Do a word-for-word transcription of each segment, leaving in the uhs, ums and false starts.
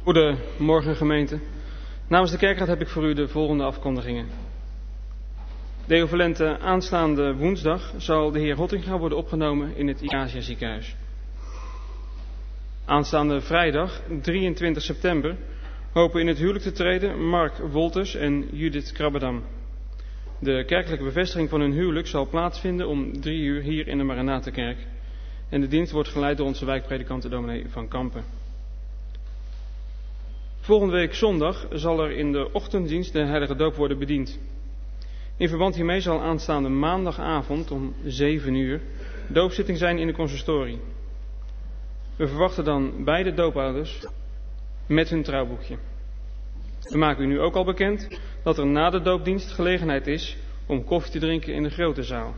Goedemorgen gemeente. Namens de kerkraad heb ik voor u de volgende afkondigingen. Deo Volente, aanstaande woensdag zal de heer Hottinga worden opgenomen in het Icacia ziekenhuis. Aanstaande vrijdag, drieëntwintig september, hopen in het huwelijk te treden Mark Wolters en Judith Krabbedam. De kerkelijke bevestiging van hun huwelijk zal plaatsvinden om drie uur hier in de Maranatenkerk. En de dienst wordt geleid door onze wijkpredikant dominee Van Kampen. Volgende week zondag zal er in de ochtenddienst de heilige doop worden bediend. In verband hiermee zal aanstaande maandagavond om zeven uur doopzitting zijn in de consistorie. We verwachten dan beide doopouders met hun trouwboekje. We maken u nu ook al bekend dat er na de doopdienst gelegenheid is om koffie te drinken in de grote zaal.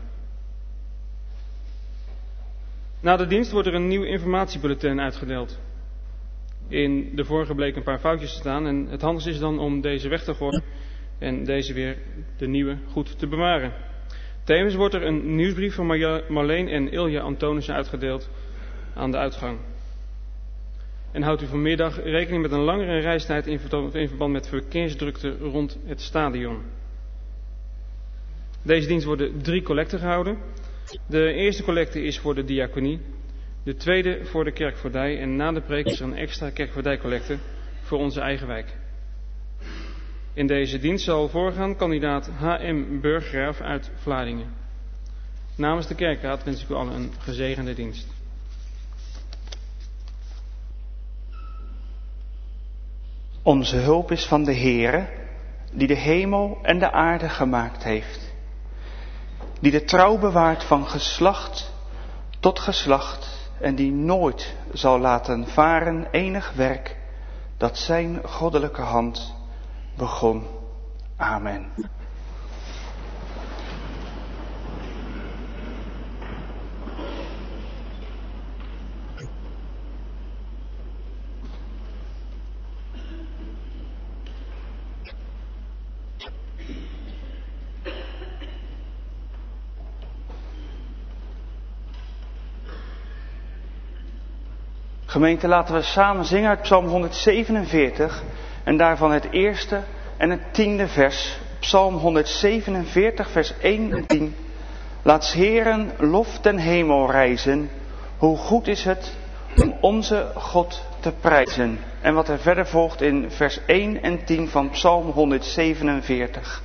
Na de dienst wordt er een nieuw informatiebulletin uitgedeeld. In de vorige bleken een paar foutjes te staan en het handigste is dan om deze weg te gooien en deze weer, de nieuwe, goed te bewaren. Tevens wordt er een nieuwsbrief van Marleen en Ilja Antonissen uitgedeeld aan de uitgang. En houdt u vanmiddag rekening met een langere reistijd in verband met verkeersdrukte rond het stadion. Deze dienst worden drie collecten gehouden. De eerste collecte is voor de diaconie, de tweede voor de kerkvoordij en na de preek is er een extra kerkvoordijcollecte voor onze eigen wijk. In deze dienst zal voorgaan kandidaat H M Burggraaf uit Vlaardingen. Namens de kerkraad wens ik u allen een gezegende dienst. Onze hulp is van de Heere, die de hemel en de aarde gemaakt heeft. Die de trouw bewaart van geslacht tot geslacht en die nooit zal laten varen enig werk dat zijn goddelijke hand begon. Amen. Gemeente, laten we samen zingen uit Psalm honderdzevenenveertig en daarvan het eerste en het tiende vers. Psalm honderdzevenenveertig, vers één en tien. Laat 's Heeren lof ten hemel rijzen. Hoe goed is het om onze God te prijzen. En wat er verder volgt in vers één en tien van Psalm honderdzevenenveertig.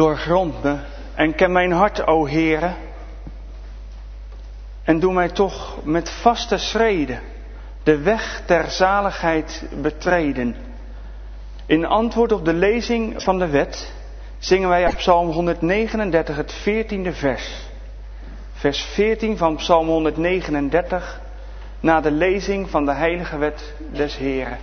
Doorgrond me en ken mijn hart, o Heere. En doe mij toch met vaste schreden de weg ter zaligheid betreden. In antwoord op de lezing van de wet zingen wij op Psalm honderdnegenendertig het veertiende vers. Vers veertien van Psalm honderdnegenendertig na de lezing van de heilige wet des Heeren.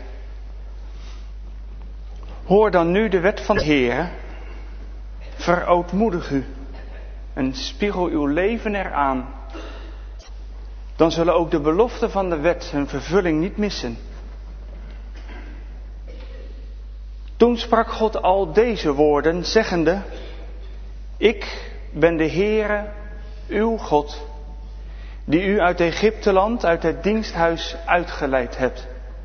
Hoor dan nu de wet van de Heere. Verootmoedig u en spiegel uw leven eraan. Dan zullen ook de beloften van de wet hun vervulling niet missen. Toen sprak God al deze woorden, zeggende: Ik ben de Heere, uw God, die u uit Egypteland, uit het diensthuis uitgeleid hebt.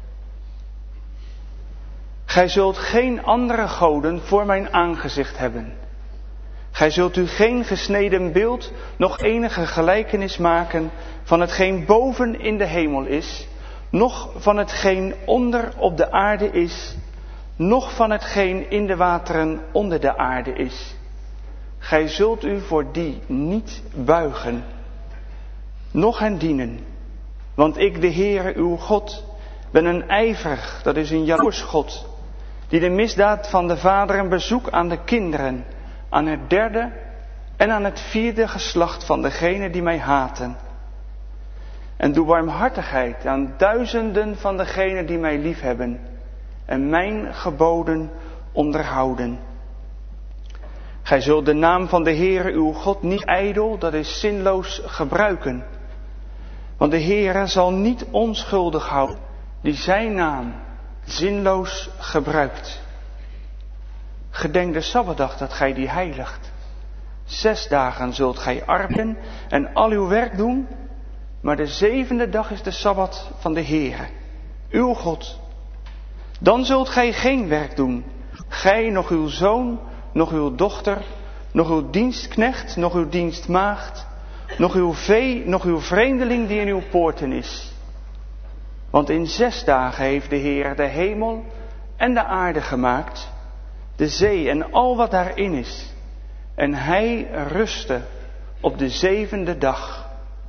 Gij zult geen andere goden voor mijn aangezicht hebben. Gij zult u geen gesneden beeld, nog enige gelijkenis maken van hetgeen boven in de hemel is, noch van hetgeen onder op de aarde is, noch van hetgeen in de wateren onder de aarde is. Gij zult u voor die niet buigen, noch hen dienen. Want ik, de Heere, uw God, ben een ijverig, dat is een jaloers God, die de misdaad van de vaderen bezoekt aan de kinderen, aan het derde en aan het vierde geslacht van degenen die mij haten. En doe barmhartigheid aan duizenden van degenen die mij liefhebben en mijn geboden onderhouden. Gij zult de naam van de Heere uw God niet ijdel, dat is zinloos, gebruiken. Want de Heere zal niet onschuldig houden die zijn naam zinloos gebruikt. Gedenk de Sabbatdag dat gij die heiligt. Zes dagen zult gij arbeiden en al uw werk doen, maar de zevende dag is de Sabbat van de Heere, uw God. Dan zult gij geen werk doen, gij, nog uw zoon, nog uw dochter, nog uw dienstknecht, nog uw dienstmaagd, nog uw vee, nog uw vreemdeling die in uw poorten is. Want in zes dagen heeft de Heer de hemel en de aarde gemaakt, de zee en al wat daarin is. En hij rustte op de zevende dag.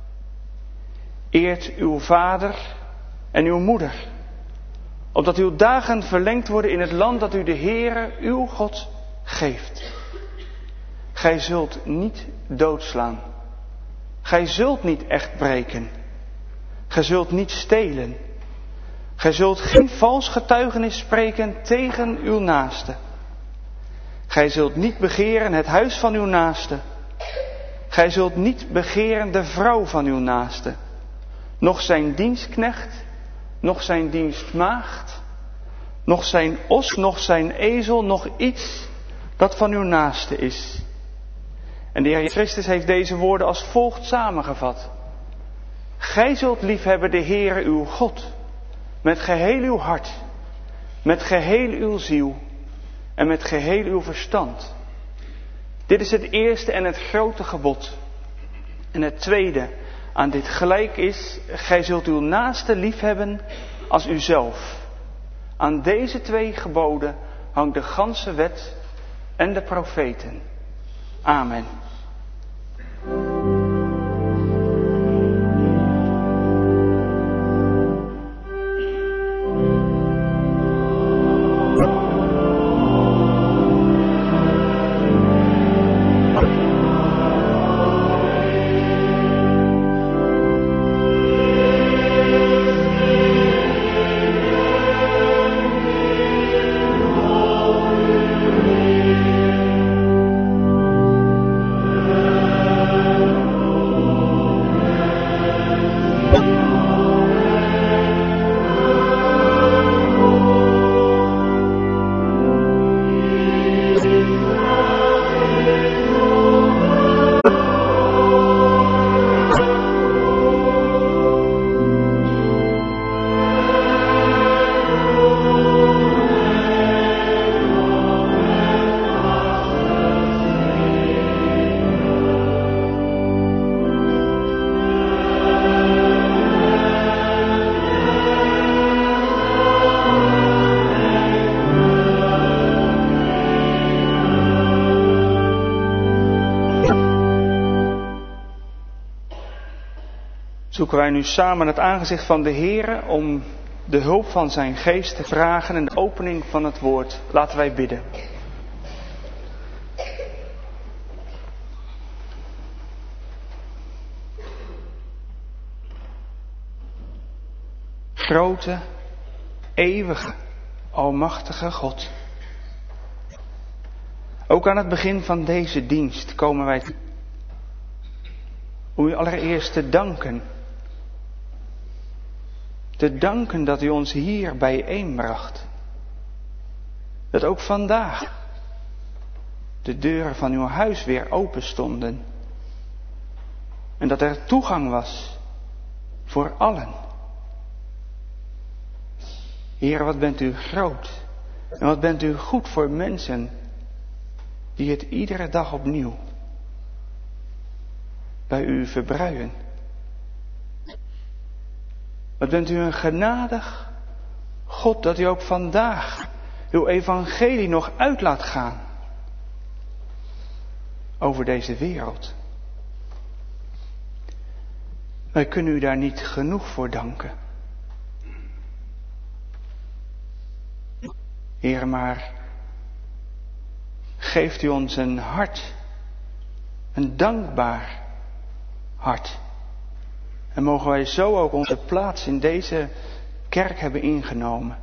Eert uw vader en uw moeder, opdat uw dagen verlengd worden in het land dat u de Heere, uw God, geeft. Gij zult niet doodslaan. Gij zult niet echt breken. Gij zult niet stelen. Gij zult geen vals getuigenis spreken tegen uw naaste. Gij zult niet begeren het huis van uw naaste. Gij zult niet begeren de vrouw van uw naaste. Noch zijn dienstknecht, noch zijn dienstmaagd, noch zijn os, noch zijn ezel, noch iets dat van uw naaste is. En de Heer Christus heeft deze woorden als volgt samengevat. Gij zult liefhebben de Heere uw God, met geheel uw hart, met geheel uw ziel en met geheel uw verstand. Dit is het eerste en het grote gebod. En het tweede aan dit gelijk is, gij zult uw naaste liefhebben als uzelf. Aan deze twee geboden hangt de ganse wet en de profeten. Amen. zoeken wij nu samen het aangezicht van de Heere om de hulp van zijn geest te vragen en de opening van het woord. Laten wij bidden. Grote, eeuwige, almachtige God. Ook aan het begin van deze dienst komen wij om u allereerst te danken. Te danken dat u ons hier bijeenbracht. Dat ook vandaag de deuren van uw huis weer open stonden. En dat er toegang was voor allen. Heer, wat bent u groot. En wat bent u goed voor mensen die het iedere dag opnieuw bij u verbruien. Wat bent u een genadig God dat u ook vandaag uw evangelie nog uit laat gaan over deze wereld. Wij kunnen u daar niet genoeg voor danken. Heer, maar geeft u ons een hart, een dankbaar hart. En mogen wij zo ook onze plaats in deze kerk hebben ingenomen.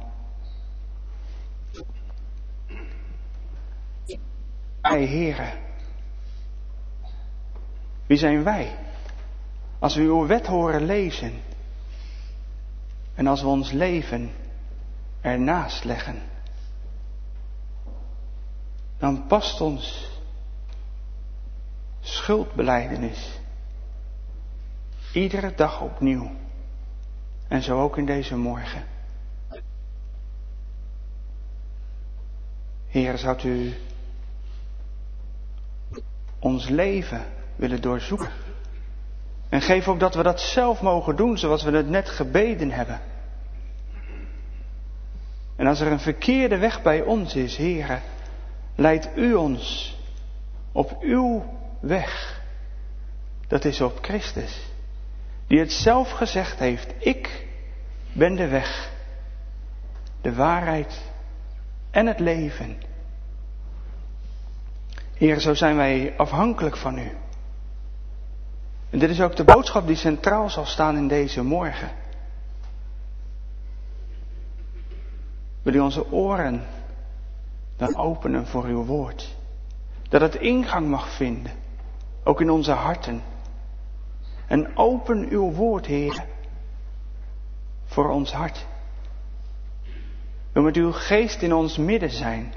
Wij, Heere, wie zijn wij als we uw wet horen lezen en als we ons leven ernaast leggen? Dan past ons schuldbelijdenis iedere dag opnieuw. En zo ook in deze morgen. Heer, zou u ons leven willen doorzoeken. En geef ook dat we dat zelf mogen doen zoals we het net gebeden hebben. En als er een verkeerde weg bij ons is, Heere, leidt u ons op uw weg. Dat is op Christus. Die het zelf gezegd heeft. Ik ben de weg, de waarheid en het leven. Heer, zo zijn wij afhankelijk van u. En dit is ook de boodschap die centraal zal staan in deze morgen. Wil u onze oren dan openen voor uw woord. Dat het ingang mag vinden, ook in onze harten. En open uw woord, Heer, voor ons hart. Wil met uw geest in ons midden zijn.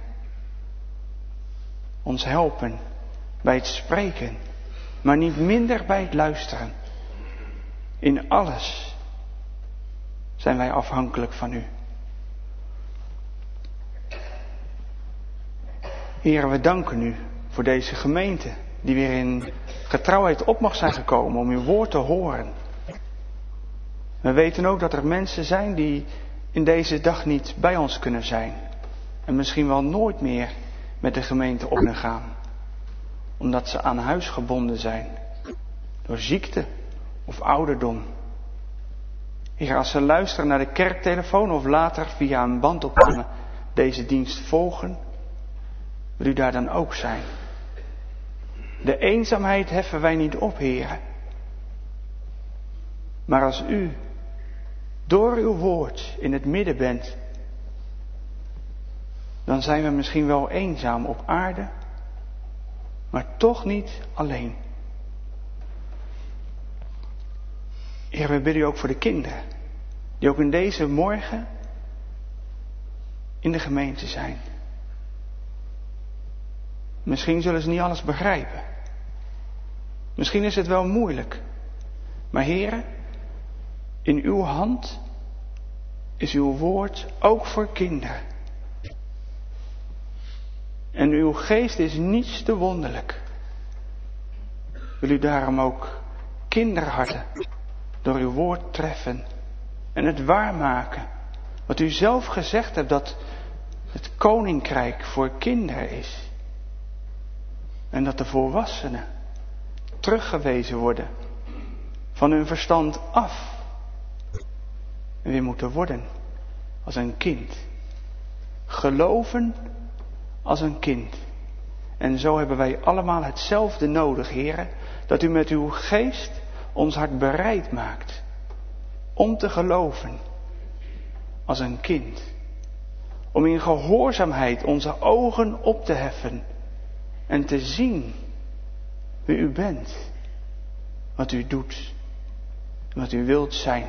Ons helpen bij het spreken, maar niet minder bij het luisteren. In alles zijn wij afhankelijk van u. Heer, we danken u voor deze gemeente die weer in getrouwheid op mag zijn gekomen om uw woord te horen. We weten ook dat er mensen zijn die in deze dag niet bij ons kunnen zijn. En misschien wel nooit meer met de gemeente op kunnen gaan. Omdat ze aan huis gebonden zijn. Door ziekte of ouderdom. Heer, als ze luisteren naar de kerktelefoon of later via een bandopname deze dienst volgen, wil u daar dan ook zijn. De eenzaamheid heffen wij niet op, Heer. Maar als u door uw woord in het midden bent, dan zijn we misschien wel eenzaam op aarde, maar toch niet alleen. Heer, we bidden u ook voor de kinderen, die ook in deze morgen in de gemeente zijn. Misschien zullen ze niet alles begrijpen. Misschien is het wel moeilijk. Maar Heere, in uw hand is uw woord ook voor kinderen. En uw geest is niets te wonderlijk. Wil u daarom ook kinderharten door uw woord treffen en het waarmaken. Wat u zelf gezegd hebt, dat het koninkrijk voor kinderen is. En dat de volwassenen teruggewezen worden van hun verstand af. En weer moeten worden als een kind. Geloven als een kind. En zo hebben wij allemaal hetzelfde nodig, Heere, dat u met uw geest ons hart bereid maakt om te geloven als een kind. Om in gehoorzaamheid onze ogen op te heffen en te zien wie u bent, wat u doet en wat u wilt zijn.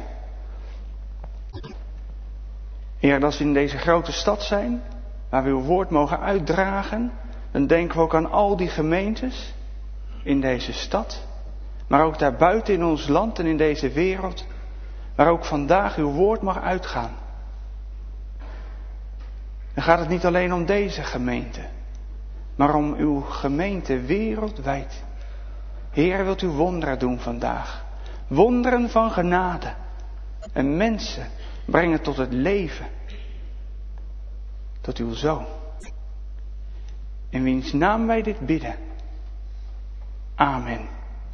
Heer, als we in deze grote stad zijn, waar we uw woord mogen uitdragen, dan denken we ook aan al die gemeentes in deze stad, maar ook daarbuiten in ons land en in deze wereld, waar ook vandaag uw woord mag uitgaan. Dan gaat het niet alleen om deze gemeente, maar om uw gemeente wereldwijd. Heer, wilt u wonderen doen vandaag. Wonderen van genade. En mensen brengen tot het leven. Tot uw Zoon. In wiens naam wij dit bidden. Amen.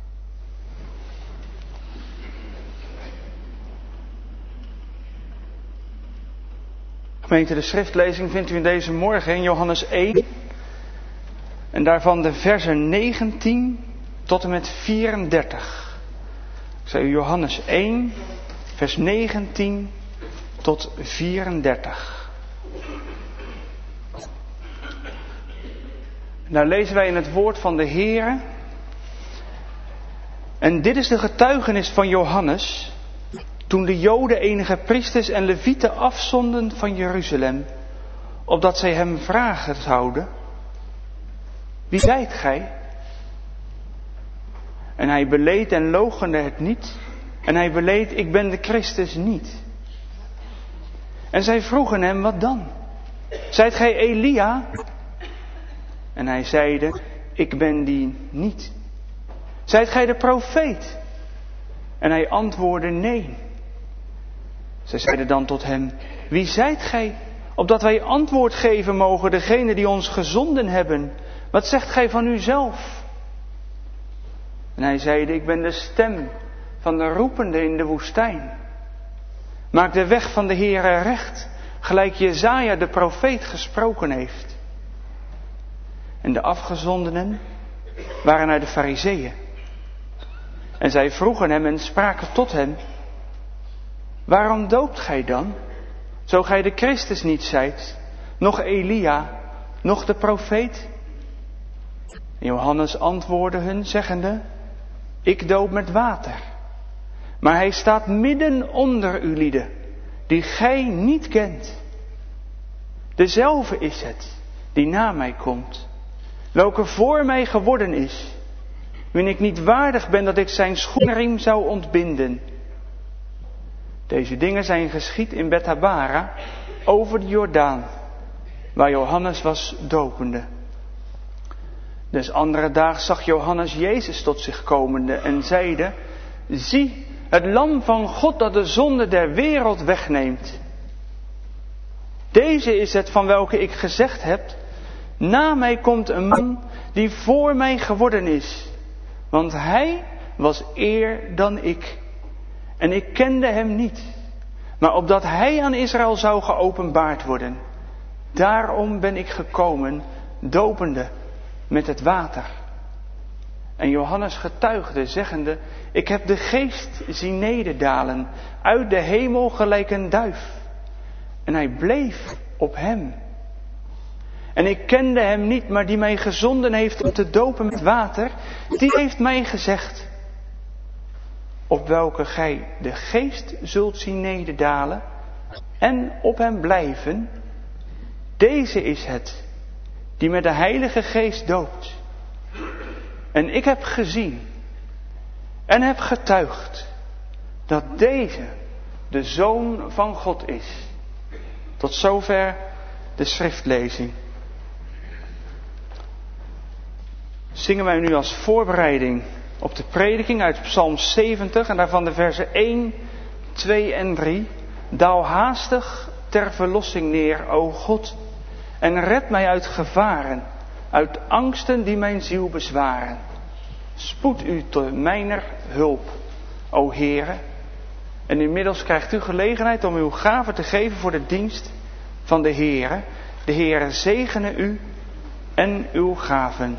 Gemeente, de schriftlezing vindt u in deze morgen in Johannes één. En daarvan de versen negentien tot en met vierendertig. Ik zei u Johannes één, vers negentien tot vierendertig. Daar lezen wij in het woord van de Heere. En dit is de getuigenis van Johannes, toen de Joden enige priesters en levieten afzonden van Jeruzalem, opdat zij hem vragen zouden: wie zijt gij? En hij beleed en loochende het niet. En hij beleed: ik ben de Christus niet. En zij vroegen hem: wat dan? Zijt gij Elia? En hij zeide: ik ben die niet. Zijt gij de profeet? En hij antwoordde: nee. Zij zeiden dan tot hem: wie zijt gij, opdat wij antwoord geven mogen degene die ons gezonden hebben? Wat zegt gij van uzelf? En hij zeide: ik ben de stem van de roepende in de woestijn. Maak de weg van de Heere recht, gelijk Jesaja de profeet gesproken heeft. En de afgezondenen waren naar de Farizeeën. En zij vroegen hem en spraken tot hem: waarom doopt gij dan, zo gij de Christus niet zijt, noch Elia, noch de profeet? En Johannes antwoordde hun, zeggende: ik doop met water. Maar hij staat midden onder u lieden, die gij niet kent. Dezelfde is het, die na mij komt, welke voor mij geworden is, wien ik niet waardig ben dat ik zijn schoenriem zou ontbinden. Deze dingen zijn geschied in Bethabara, over de Jordaan, waar Johannes was dopende. Des andere daags zag Johannes Jezus tot zich komende en zeide: zie, het lam van God dat de zonde der wereld wegneemt. Deze is het van welke ik gezegd heb: na mij komt een man die voor mij geworden is, want hij was eer dan ik. En ik kende hem niet, maar opdat hij aan Israël zou geopenbaard worden. Daarom ben ik gekomen, dopende met het water. En Johannes getuigde, zeggende: ik heb de geest zien nederdalen uit de hemel gelijk een duif. En hij bleef op hem. En ik kende hem niet, maar die mij gezonden heeft om te dopen met water, die heeft mij gezegd: op welke gij de geest zult zien nederdalen en op hem blijven, deze is het die met de Heilige Geest doopt. En ik heb gezien en heb getuigd dat deze de Zoon van God is. Tot zover de schriftlezing. Zingen wij nu als voorbereiding op de prediking uit Psalm zeventig en daarvan de versen één, twee en drie. Daal haastig ter verlossing neer, o God, en red mij uit gevaren, uit angsten die mijn ziel bezwaren. Spoed u tot mijner hulp, o Heere. En inmiddels krijgt u gelegenheid om uw gaven te geven voor de dienst van de Heere. De Heere zegene u en uw gaven.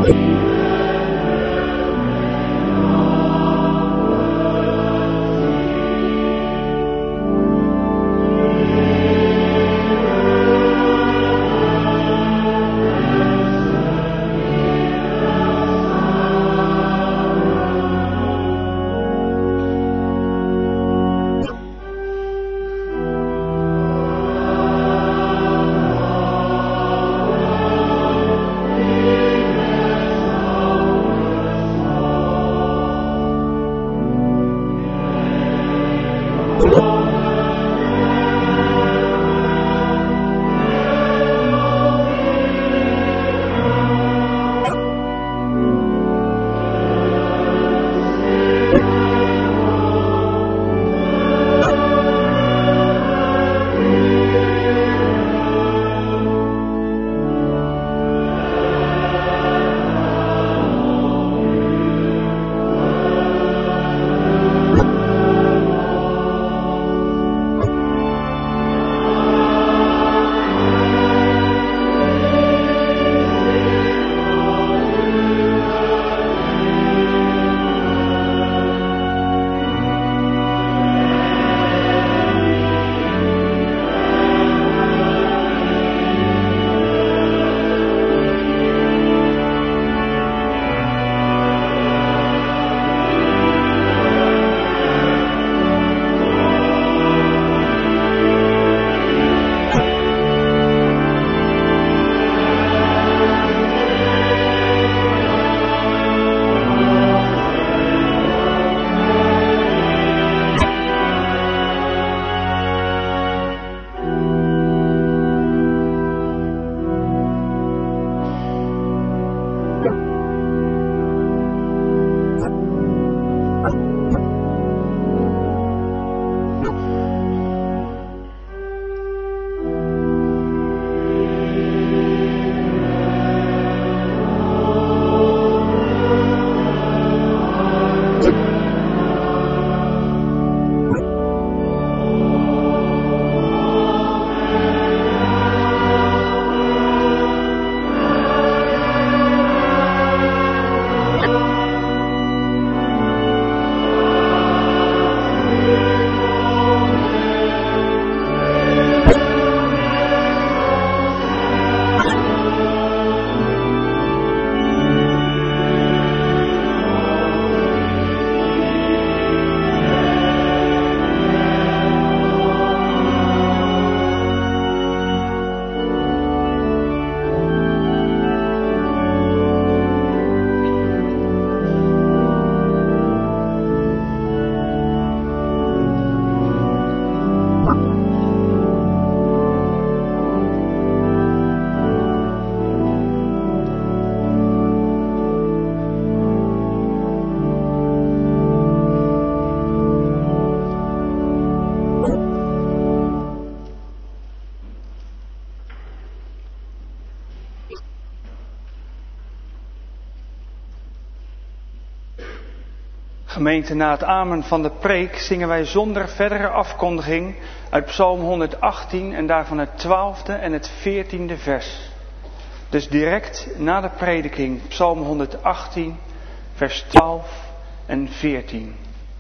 Gemeente, na het amen van de preek zingen wij zonder verdere afkondiging uit Psalm honderdachttien en daarvan het twaalfde en het veertiende vers. Dus direct na de prediking Psalm honderdachttien, vers twaalf en veertien.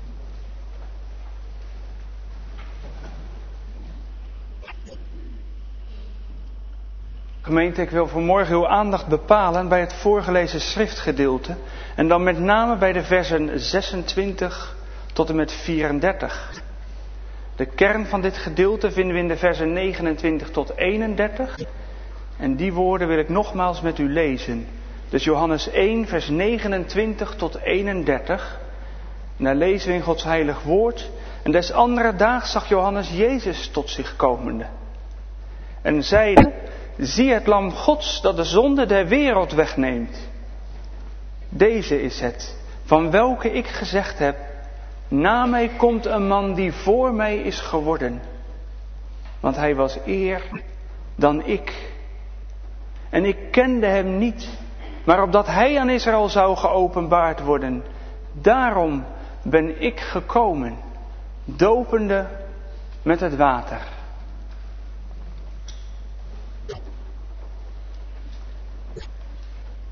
Gemeente, ik wil vanmorgen uw aandacht bepalen bij het voorgelezen schriftgedeelte en dan met name bij de versen zesentwintig tot en met vierendertig. De kern van dit gedeelte vinden we in de versen negenentwintig tot eenendertig en die woorden wil ik nogmaals met u lezen. Dus Johannes één, vers negenentwintig tot eenendertig. En daar lezen we in Gods heilig woord. En des andere daags zag Johannes Jezus tot zich komende en zeide: zie het lam Gods dat de zonde der wereld wegneemt. Deze is het, van welke ik gezegd heb: na mij komt een man die voor mij is geworden. Want hij was eer dan ik. En ik kende hem niet, maar opdat hij aan Israël zou geopenbaard worden. Daarom ben ik gekomen, dopende met het water.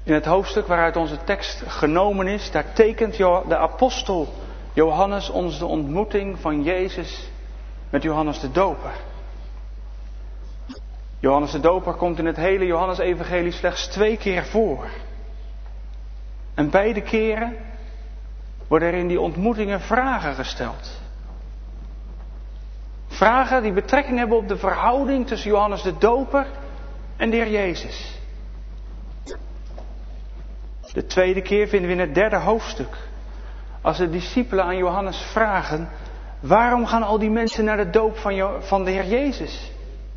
In het hoofdstuk waaruit onze tekst genomen is, daar tekent de apostel Johannes ons de ontmoeting van Jezus met Johannes de Doper. Johannes de Doper komt in het hele Johannesevangelie slechts twee keer voor. En beide keren worden er in die ontmoetingen vragen gesteld. Vragen die betrekking hebben op de verhouding tussen Johannes de Doper en de Heer Jezus. De tweede keer vinden we in het derde hoofdstuk. Als de discipelen aan Johannes vragen: waarom gaan al die mensen naar de doop van, jo- van de Heer Jezus?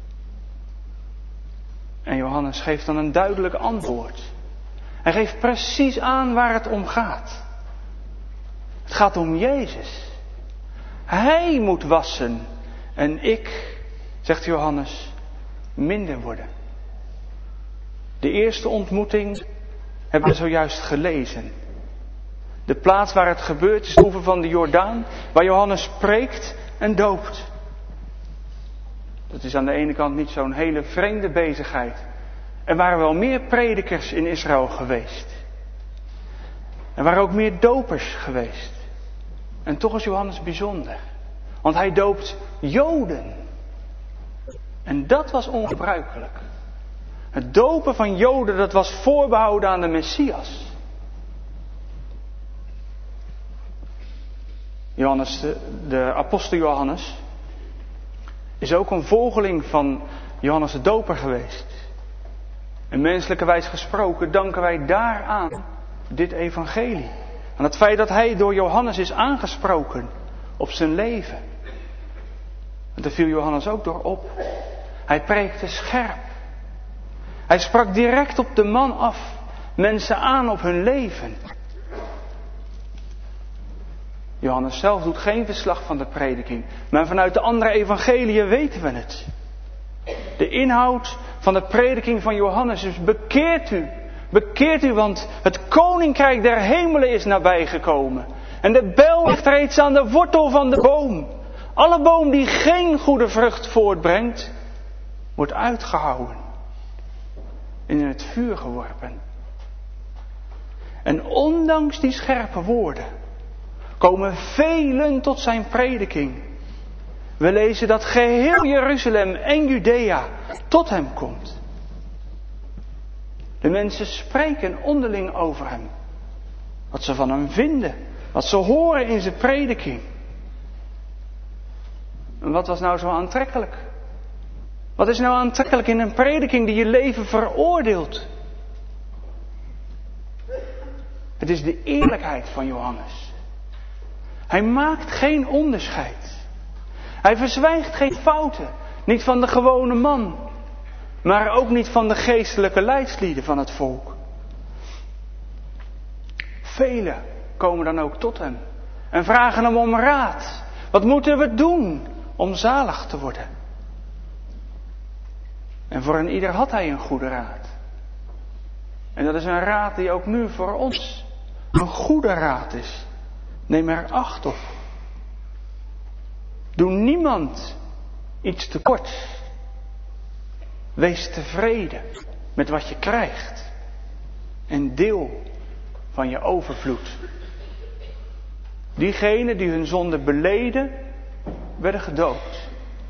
En Johannes geeft dan een duidelijk antwoord. Hij geeft precies aan waar het om gaat. Het gaat om Jezus. Hij moet wassen en ik, zegt Johannes, minder worden. De eerste ontmoeting hebben we zojuist gelezen. De plaats waar het gebeurt is de oever van de Jordaan, waar Johannes preekt en doopt. Dat is aan de ene kant niet zo'n hele vreemde bezigheid. Er waren wel meer predikers in Israël geweest. Er waren ook meer dopers geweest. En toch is Johannes bijzonder. Want hij doopt Joden. En dat was ongebruikelijk. Het dopen van Joden, dat was voorbehouden aan de Messias. Johannes, de, de apostel Johannes, is ook een volgeling van Johannes de Doper geweest. En menselijkerwijs gesproken danken wij daaraan dit evangelie. Aan het feit dat hij door Johannes is aangesproken op zijn leven. En daar viel Johannes ook door op. Hij preekte scherp. Hij sprak direct op de man af, mensen aan op hun leven. Johannes zelf doet geen verslag van de prediking, maar vanuit de andere evangeliën weten we het. De inhoud van de prediking van Johannes is: bekeert u, bekeert u, want het koninkrijk der hemelen is nabijgekomen. En de bijl ligt reeds aan de wortel van de boom. Alle boom die geen goede vrucht voortbrengt, wordt uitgehouwen en in het vuur geworpen. En ondanks die scherpe woorden komen velen tot zijn prediking. We lezen dat geheel Jeruzalem en Judea tot hem komt. De mensen spreken onderling over hem. Wat ze van hem vinden. Wat ze horen in zijn prediking. En wat was nou zo aantrekkelijk? Wat is nou aantrekkelijk in een prediking die je leven veroordeelt? Het is de eerlijkheid van Johannes. Hij maakt geen onderscheid. Hij verzwijgt geen fouten. Niet van de gewone man. Maar ook niet van de geestelijke leidslieden van het volk. Velen komen dan ook tot hem. En vragen hem om raad. Wat moeten we doen om zalig te worden? En voor een ieder had hij een goede raad. En dat is een raad die ook nu voor ons een goede raad is. Neem er acht op. Doe niemand iets tekort. Wees tevreden met wat je krijgt. En deel van je overvloed. Diegenen die hun zonde beleden, werden gedoopt.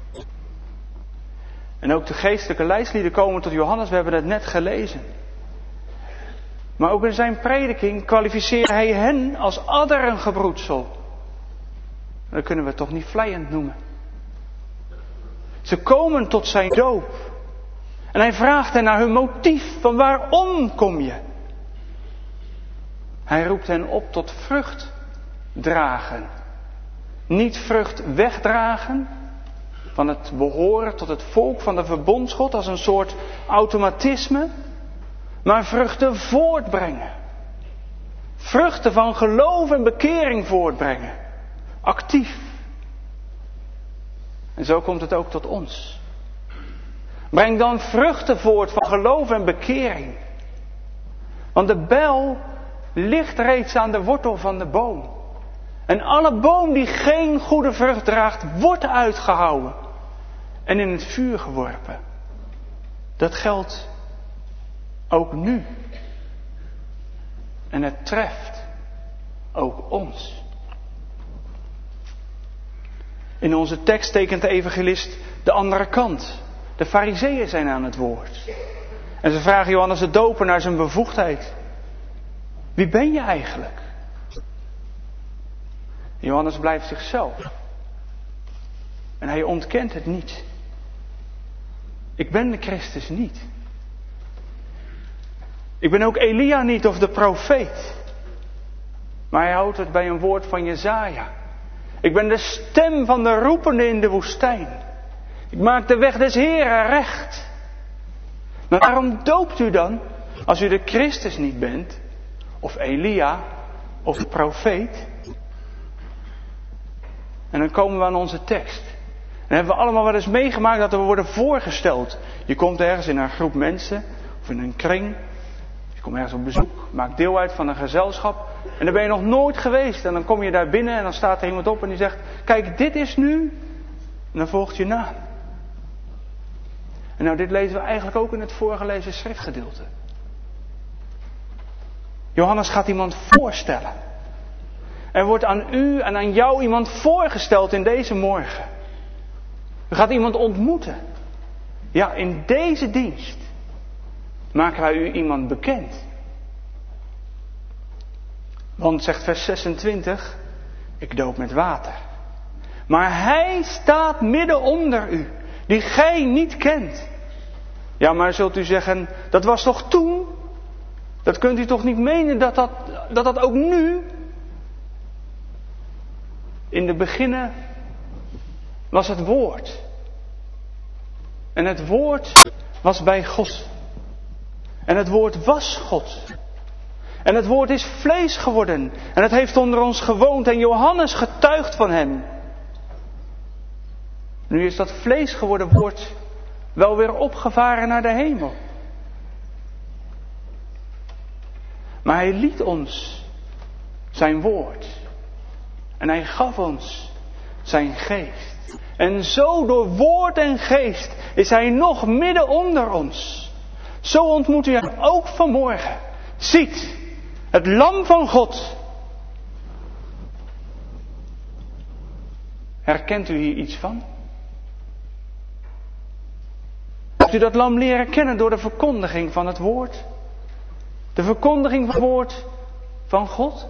En ook de geestelijke leidslieden komen tot Johannes, we hebben het net gelezen. Maar ook in zijn prediking kwalificeert hij hen als adder en gebroedsel. Dat kunnen we toch niet vleiend noemen. Ze komen tot zijn doop. En hij vraagt hen naar hun motief, van waarom kom je? Hij roept hen op tot vrucht dragen. Niet vrucht wegdragen van het behoren tot het volk van de verbondsgod als een soort automatisme. Maar vruchten voortbrengen. Vruchten van geloof en bekering voortbrengen. Actief. En zo komt het ook tot ons. Breng dan vruchten voort van geloof en bekering. Want de bijl ligt reeds aan de wortel van de boom. En alle boom die geen goede vrucht draagt, wordt uitgehouwen. En in het vuur geworpen. Dat geldt ook nu. En het treft ook ons. In onze tekst tekent de evangelist de andere kant. De farizeeën zijn aan het woord. En ze vragen Johannes de Doper naar zijn bevoegdheid. Wie ben je eigenlijk? Johannes blijft zichzelf. En hij ontkent het niet. Ik ben de Christus niet. Ik ben ook Elia niet of de profeet. Maar hij houdt het bij een woord van Jesaja. Ik ben de stem van de roepende in de woestijn. Ik maak de weg des Heren recht. Maar waarom doopt u dan, als u de Christus niet bent, of Elia, of de profeet? En dan komen we aan onze tekst. En hebben we allemaal wel eens meegemaakt dat we worden voorgesteld. Je komt ergens in een groep mensen, of in een kring. Je komt ergens op bezoek, maakt deel uit van een gezelschap. En daar ben je nog nooit geweest. En dan kom je daar binnen en dan staat er iemand op en die zegt, kijk, dit is nu. En dan volgt je naam. En nou, dit lezen we eigenlijk ook in het voorgelezen schriftgedeelte. Johannes gaat iemand voorstellen. Er wordt aan u en aan jou iemand voorgesteld in deze morgen. U gaat iemand ontmoeten. Ja, in deze dienst maken wij u iemand bekend. Want, zegt vers zesentwintig, ik doop met water. Maar hij staat midden onder u, die gij niet kent. Ja, maar zult u zeggen, dat was toch toen? Dat kunt u toch niet menen dat dat, dat, dat ook nu? In de beginnen was het woord. En het woord was bij God. En het woord was God. En het woord is vlees geworden. En het heeft onder ons gewoond. En Johannes getuigt van hem. Nu is dat vlees geworden woord wel weer opgevaren naar de hemel. Maar hij liet ons zijn woord. En hij gaf ons zijn geest. En zo door woord en geest is hij nog midden onder ons. Zo ontmoet u hem ook vanmorgen. Ziet, het lam van God. Herkent u hier iets van? Hebt u dat lam leren kennen door de verkondiging van het woord? De verkondiging van het woord van God?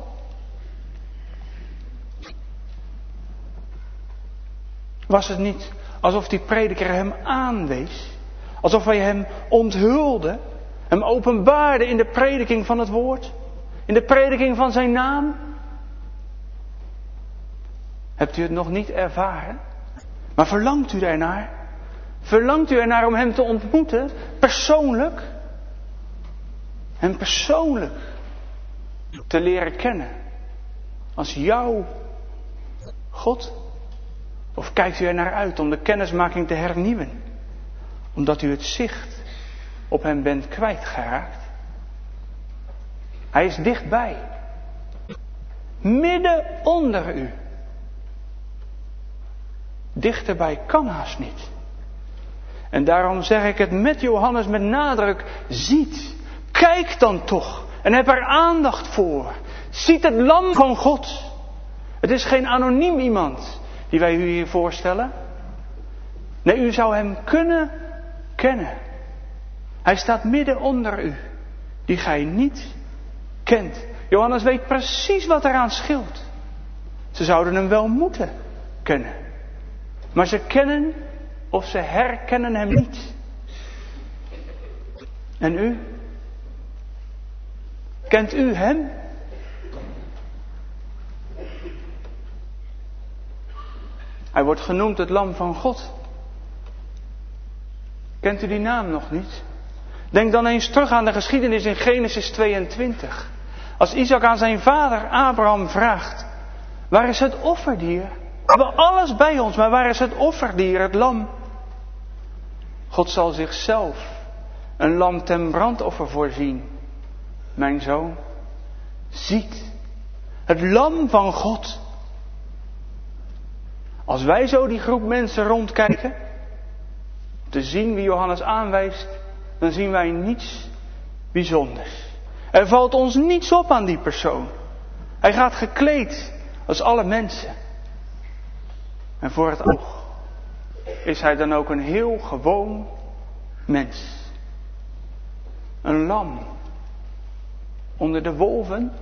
Was het niet alsof die prediker hem aanwees? Alsof hij hem onthulde, hem openbaarde in de prediking van het woord? In de prediking van zijn naam? Hebt u het nog niet ervaren? Maar verlangt u ernaar? Verlangt u ernaar om hem te ontmoeten? Persoonlijk? Hem persoonlijk te leren kennen? Als jouw God? Of kijkt u er naar uit om de kennismaking te hernieuwen? Omdat u het zicht op hem bent kwijtgeraakt? Hij is dichtbij. Midden onder u. Dichterbij kan haast niet. En daarom zeg ik het met Johannes met nadruk. Ziet, kijk dan toch. En heb er aandacht voor. Ziet het lam van God. Het is geen anoniem iemand die wij u hier voorstellen. Nee, u zou hem kunnen kennen. Hij staat midden onder u, die gij niet kent. Johannes weet precies wat eraan scheelt. Ze zouden hem wel moeten kennen. Maar ze kennen of ze herkennen hem niet. En u? Kent u hem? Hij wordt genoemd het lam van God. Kent u die naam nog niet? Denk dan eens terug aan de geschiedenis in Genesis tweeëntwintig. Als Isaac aan zijn vader Abraham vraagt: waar is het offerdier? We hebben alles bij ons, maar waar is het offerdier, het lam? God zal zichzelf een lam ten brandoffer voorzien. Mijn zoon, ziet, het lam van God. Als wij zo die groep mensen rondkijken, te zien wie Johannes aanwijst, dan zien wij niets bijzonders. Er valt ons niets op aan die persoon. Hij gaat gekleed als alle mensen. En voor het oog is hij dan ook een heel gewoon mens. Een lam onder de wolven?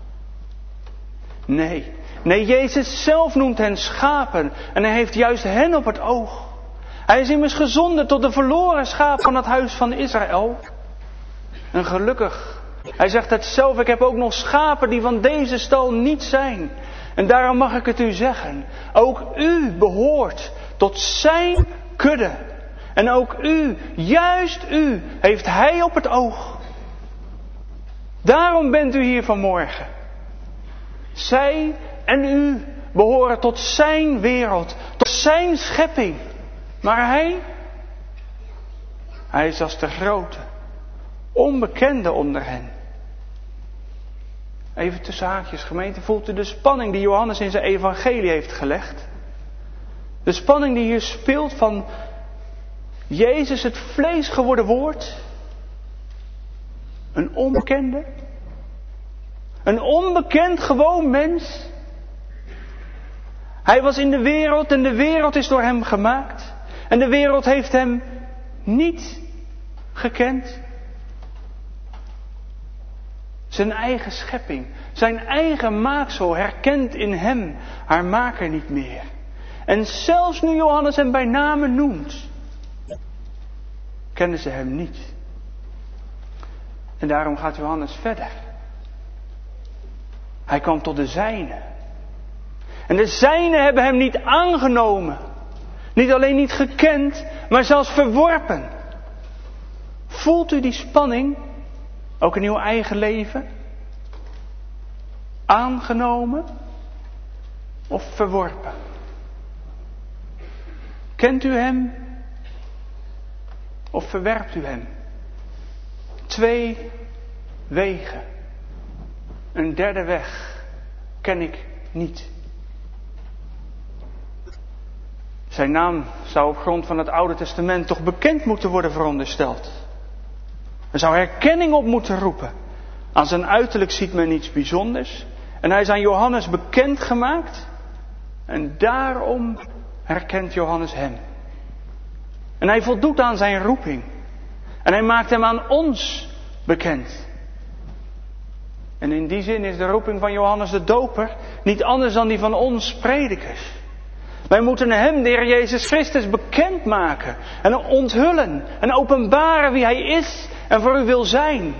Nee, nee, Jezus zelf noemt hen schapen en hij heeft juist hen op het oog. Hij is immers gezonden tot de verloren schaap van het huis van Israël. En gelukkig, hij zegt het zelf, ik heb ook nog schapen die van deze stal niet zijn. En daarom mag ik het u zeggen, ook u behoort tot zijn kudde. En ook u, juist u, heeft hij op het oog. Daarom bent u hier vanmorgen. Zij en u behoren tot zijn wereld, tot zijn schepping. Maar hij, hij is als de grote, onbekende onder hen. Even tussen haakjes, gemeente, voelt u de spanning die Johannes in zijn evangelie heeft gelegd? De spanning die hier speelt van Jezus, het vlees geworden woord. Een onbekende. Een onbekend gewoon mens. Hij was in de wereld en de wereld is door hem gemaakt. En de wereld heeft hem niet gekend. Zijn eigen schepping, zijn eigen maaksel herkent in hem haar maker niet meer. En zelfs nu Johannes hem bij name noemt, kennen ze hem niet. En daarom gaat Johannes verder. Hij kwam tot de zijnen. En de zijnen hebben hem niet aangenomen. Niet alleen niet gekend, maar zelfs verworpen. Voelt u die spanning? Ook in uw eigen leven? Aangenomen of verworpen? Kent u hem of verwerpt u hem? Twee wegen. Een derde weg ken ik niet. Zijn naam zou op grond van het Oude Testament toch bekend moeten worden verondersteld. Er zou herkenning op moeten roepen. Aan zijn uiterlijk ziet men iets bijzonders. En hij is aan Johannes bekend gemaakt. En daarom herkent Johannes hem. En hij voldoet aan zijn roeping. En hij maakt hem aan ons bekend. En in die zin is de roeping van Johannes de Doper niet anders dan die van ons predikers. Wij moeten hem, de Heer Jezus Christus, bekendmaken en onthullen en openbaren wie hij is en voor u wil zijn.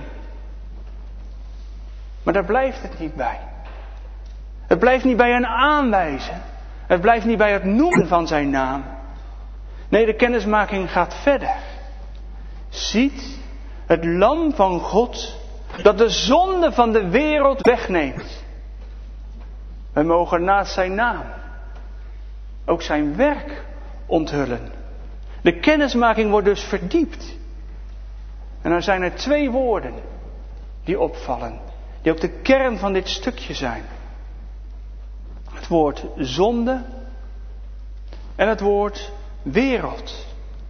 Maar daar blijft het niet bij. Het blijft niet bij een aanwijzen. Het blijft niet bij het noemen van zijn naam. Nee, de kennismaking gaat verder. Ziet het lam van God dat de zonde van de wereld wegneemt. Wij mogen naast zijn naam ook zijn werk onthullen. De kennismaking wordt dus verdiept. En dan zijn er twee woorden die opvallen. Die ook de kern van dit stukje zijn. Het woord zonde en het woord wereld.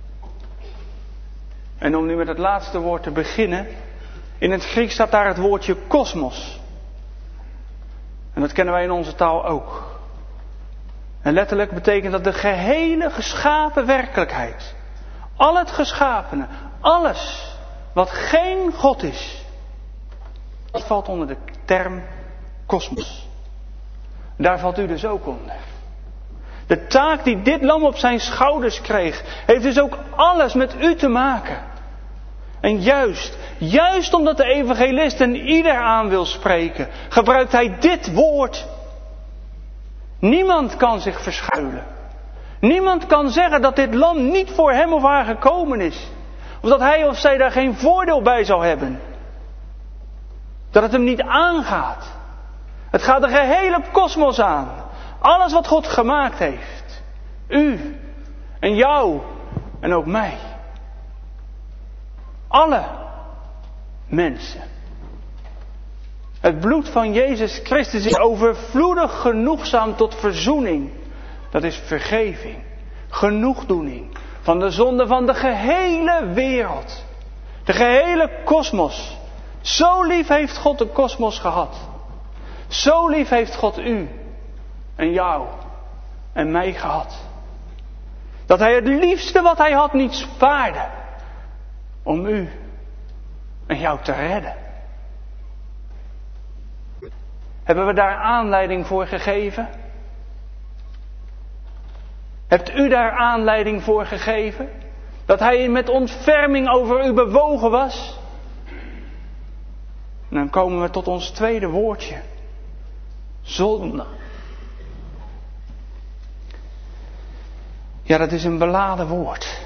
En om nu met het laatste woord te beginnen. In het Grieks staat daar het woordje kosmos. En dat kennen wij in onze taal ook. En letterlijk betekent dat de gehele geschapen werkelijkheid. Al het geschapene. Alles wat geen God is. Dat valt onder de term kosmos. Daar valt u dus ook onder. De taak die dit lam op zijn schouders kreeg, heeft dus ook alles met u te maken. En juist, juist omdat de evangelist en ieder aan wil spreken, gebruikt hij dit woord. Niemand kan zich verschuilen. Niemand kan zeggen dat dit lam niet voor hem of haar gekomen is. Of dat hij of zij daar geen voordeel bij zal hebben. Dat het hem niet aangaat. Het gaat de gehele kosmos aan. Alles wat God gemaakt heeft. U en jou en ook mij. Alle mensen. Het bloed van Jezus Christus is overvloedig genoegzaam tot verzoening. Dat is vergeving, genoegdoening van de zonde van de gehele wereld. De gehele kosmos Zo lief heeft God de kosmos gehad. Zo lief heeft God u en jou en mij gehad. Dat hij het liefste wat hij had niet spaarde om u en jou te redden. Hebben we daar aanleiding voor gegeven? Hebt u daar aanleiding voor gegeven? Dat hij met ontferming over u bewogen was? En dan komen we tot ons tweede woordje. Zonde. Ja, dat is een beladen woord.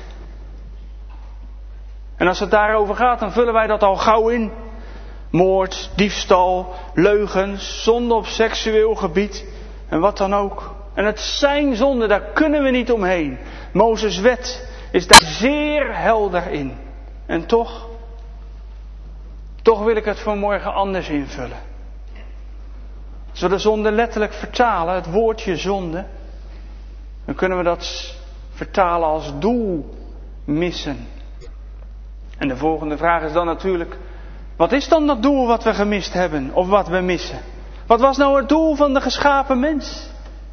En als het daarover gaat, dan vullen wij dat al gauw in. Moord, diefstal, leugens, zonde op seksueel gebied en wat dan ook. En het zijn zonden, daar kunnen we niet omheen. Mozes' wet is daar zeer helder in. En toch, toch wil ik het vanmorgen anders invullen. Als we de zonde letterlijk vertalen, het woordje zonde, dan kunnen we dat vertalen als doel missen. En de volgende vraag is dan natuurlijk, wat is dan dat doel wat we gemist hebben of wat we missen? Wat was nou het doel van de geschapen mens?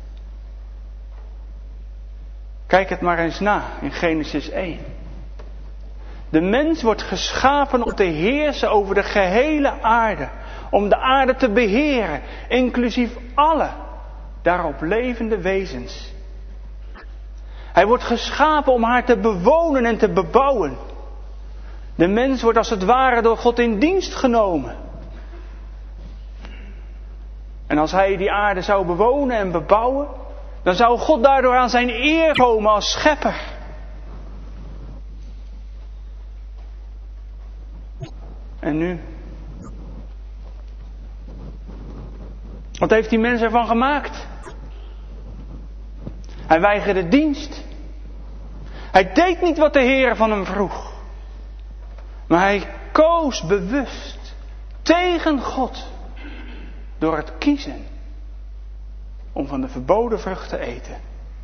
Kijk het maar eens na in Genesis één. De mens wordt geschapen om te heersen over de gehele aarde. Om de aarde te beheren, inclusief alle daarop levende wezens. Hij wordt geschapen om haar te bewonen en te bebouwen. De mens wordt als het ware door God in dienst genomen. En als hij die aarde zou bewonen en bebouwen, dan zou God daardoor aan zijn eer komen als schepper. En nu? Wat heeft die mens ervan gemaakt? Hij weigerde dienst. Hij deed niet wat de Heer van hem vroeg. Maar hij koos bewust tegen God door het kiezen om van de verboden vrucht te eten.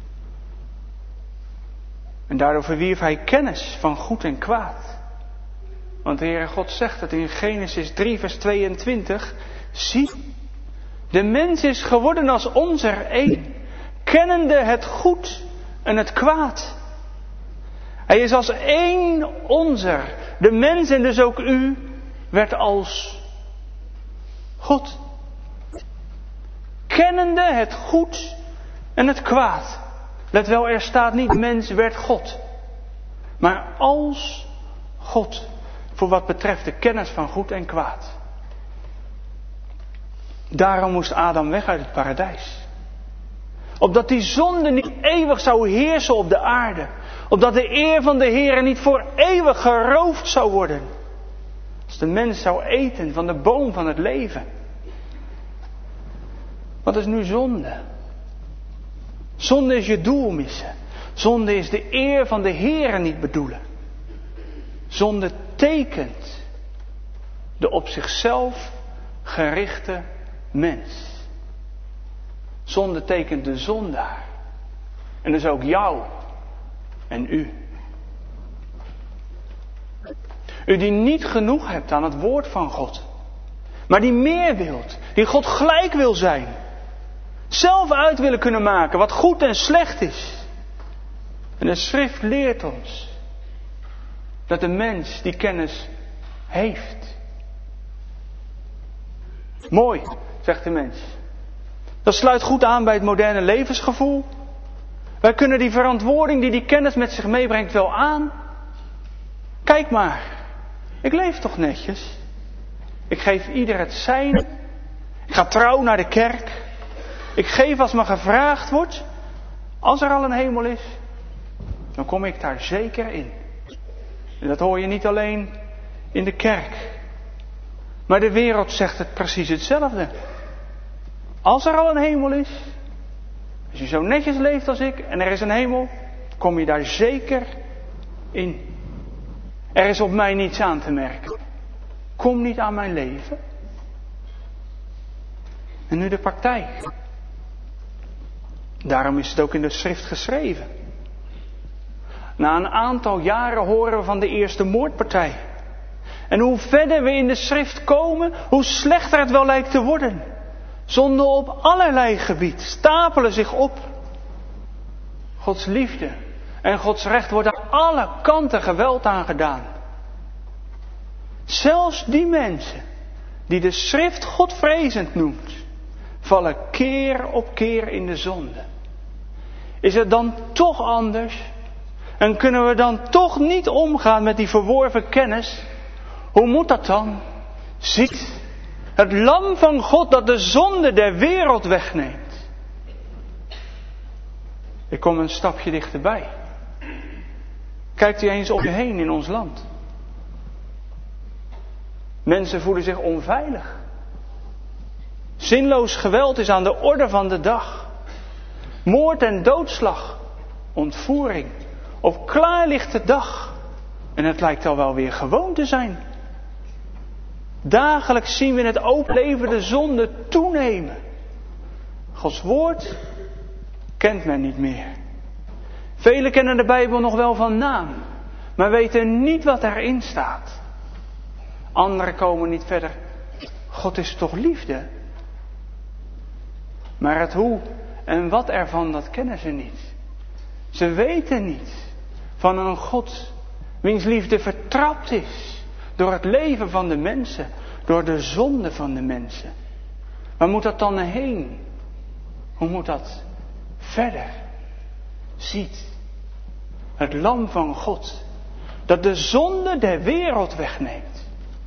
En daardoor verwierf hij kennis van goed en kwaad. Want de Heere God zegt het in Genesis drie vers tweeëntwintig. Zie, de mens is geworden als ons er één, kennende het goed en het kwaad. Hij is als één onzer. De mens en dus ook u werd als God. Kennende het goed en het kwaad. Let wel, er staat niet mens werd God. Maar als God. Voor wat betreft de kennis van goed en kwaad. Daarom moest Adam weg uit het paradijs. Opdat die zonde niet eeuwig zou heersen op de aarde. Opdat de eer van de Heer niet voor eeuwig geroofd zou worden. Als de mens zou eten van de boom van het leven. Wat is nu zonde? Zonde is je doel missen. Zonde is de eer van de Heer niet bedoelen. Zonde tekent de op zichzelf gerichte mens. Zonde tekent de zondaar. En dus ook jou en u. U die niet genoeg hebt aan het woord van God. Maar die meer wilt. Die God gelijk wil zijn. Zelf uit willen kunnen maken wat goed en slecht is. En de schrift leert ons dat de mens die kennis heeft. Mooi, zegt de mens. Dat sluit goed aan bij het moderne levensgevoel. Wij kunnen die verantwoording die die kennis met zich meebrengt wel aan. Kijk maar, ik leef toch netjes. Ik geef ieder het zijn. Ik ga trouw naar de kerk. Ik geef als me gevraagd wordt. Als er al een hemel is, dan kom ik daar zeker in. En dat hoor je niet alleen in de kerk. Maar de wereld zegt het precies hetzelfde. Als er al een hemel is, als je zo netjes leeft als ik en er is een hemel, kom je daar zeker in. Er is op mij niets aan te merken. Kom niet aan mijn leven. En nu de praktijk. Daarom is het ook in de schrift geschreven. Na een aantal jaren horen we van de eerste moordpartij. En hoe verder we in de schrift komen, hoe slechter het wel lijkt te worden. Zonden op allerlei gebied stapelen zich op. Gods liefde en Gods recht wordt aan alle kanten geweld aangedaan. Zelfs die mensen die de schrift godvrezend noemt, vallen keer op keer in de zonde. Is het dan toch anders? En kunnen we dan toch niet omgaan met die verworven kennis? Hoe moet dat dan? Ziet, het lam van God dat de zonde der wereld wegneemt. Ik kom een stapje dichterbij. Kijkt u eens om je heen in ons land. Mensen voelen zich onveilig. Zinloos geweld is aan de orde van de dag. Moord en doodslag, ontvoering, op klaarlichte dag. En het lijkt al wel weer gewoon te zijn. Dagelijks zien we in het open leven de zonde toenemen. Gods woord kent men niet meer. Velen kennen de Bijbel nog wel van naam, maar weten niet wat erin staat. Anderen komen niet verder. God is toch liefde? Maar het hoe en wat ervan, dat kennen ze niet. Ze weten niet van een God wiens liefde vertrapt is door het leven van de mensen, door de zonde van de mensen. Waar moet dat dan heen? Hoe moet dat verder? Ziet, het lam van God dat de zonde der wereld wegneemt.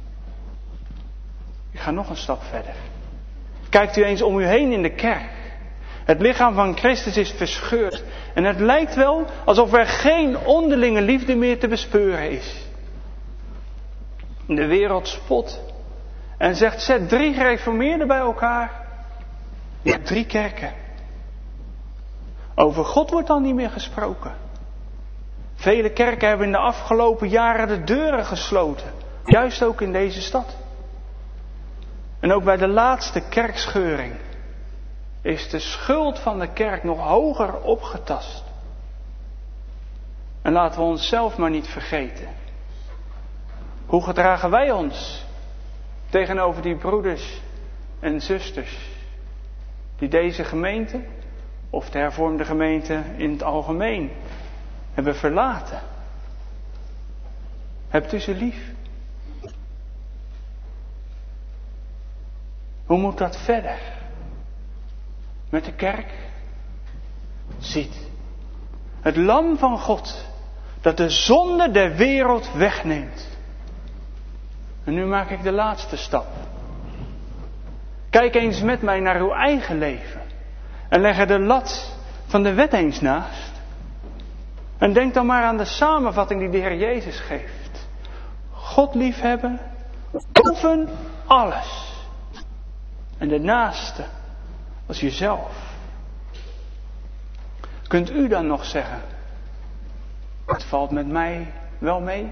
Ik ga nog een stap verder. Kijkt u eens om u heen in de kerk. Het lichaam van Christus is verscheurd. En het lijkt wel alsof er geen onderlinge liefde meer te bespeuren is. De wereld spot. En zegt, zet drie gereformeerden bij elkaar. Je hebt drie kerken. Over God wordt dan niet meer gesproken. Vele kerken hebben in de afgelopen jaren de deuren gesloten. Juist ook in deze stad. En ook bij de laatste kerkscheuring is de schuld van de kerk nog hoger opgetast. En laten we onszelf maar niet vergeten. Hoe gedragen wij ons tegenover die broeders en zusters die deze gemeente of de hervormde gemeente in het algemeen hebben verlaten? Hebt u ze lief? Hoe moet dat verder? Met de kerk? Ziet, het lam van God dat de zonde der wereld wegneemt. En nu maak ik de laatste stap. Kijk eens met mij naar uw eigen leven. En leg er de lat van de wet eens naast. En denk dan maar aan de samenvatting die de Heer Jezus geeft. God liefhebben boven alles. En de naaste als jezelf. Kunt u dan nog zeggen, het valt met mij wel mee?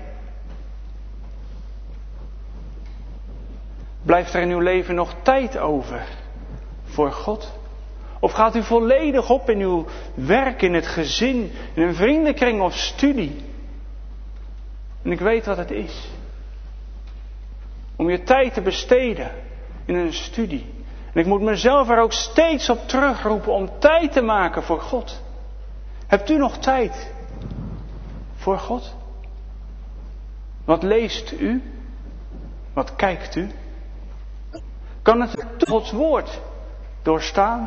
Blijft er in uw leven nog tijd over voor God? Of gaat u volledig op in uw werk, in het gezin, in een vriendenkring of studie? En ik weet wat het is. Om je tijd te besteden in een studie. En ik moet mezelf er ook steeds op terugroepen om tijd te maken voor God. Hebt u nog tijd voor God? Wat leest u? Wat kijkt u? Kan het Gods woord doorstaan?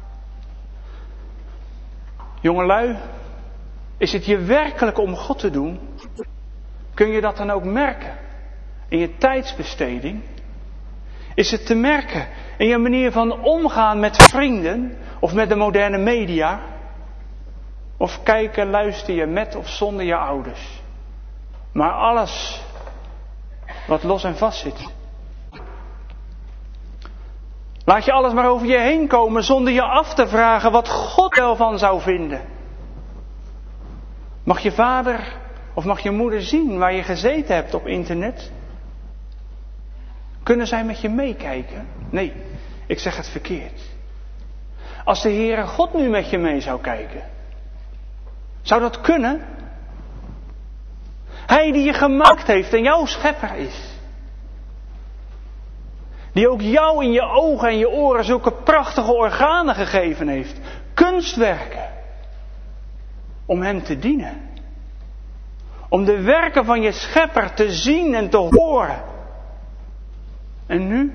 Jongelui, is het je werkelijk om God te doen? Kun je dat dan ook merken in je tijdsbesteding? Is het te merken in je manier van omgaan met vrienden of met de moderne media? Of kijken, luister je met of zonder je ouders? Maar alles wat los en vast zit. Laat je alles maar over je heen komen zonder je af te vragen wat God wel van zou vinden. Mag je vader of mag je moeder zien waar je gezeten hebt op internet? Kunnen zij met je meekijken? Nee, ik zeg het verkeerd. Als de Heere God nu met je mee zou kijken, zou dat kunnen? Hij die je gemaakt heeft en jouw schepper is. Die ook jou in je ogen en je oren zulke prachtige organen gegeven heeft. Kunstwerken. Om hem te dienen. Om de werken van je schepper te zien en te horen. En nu?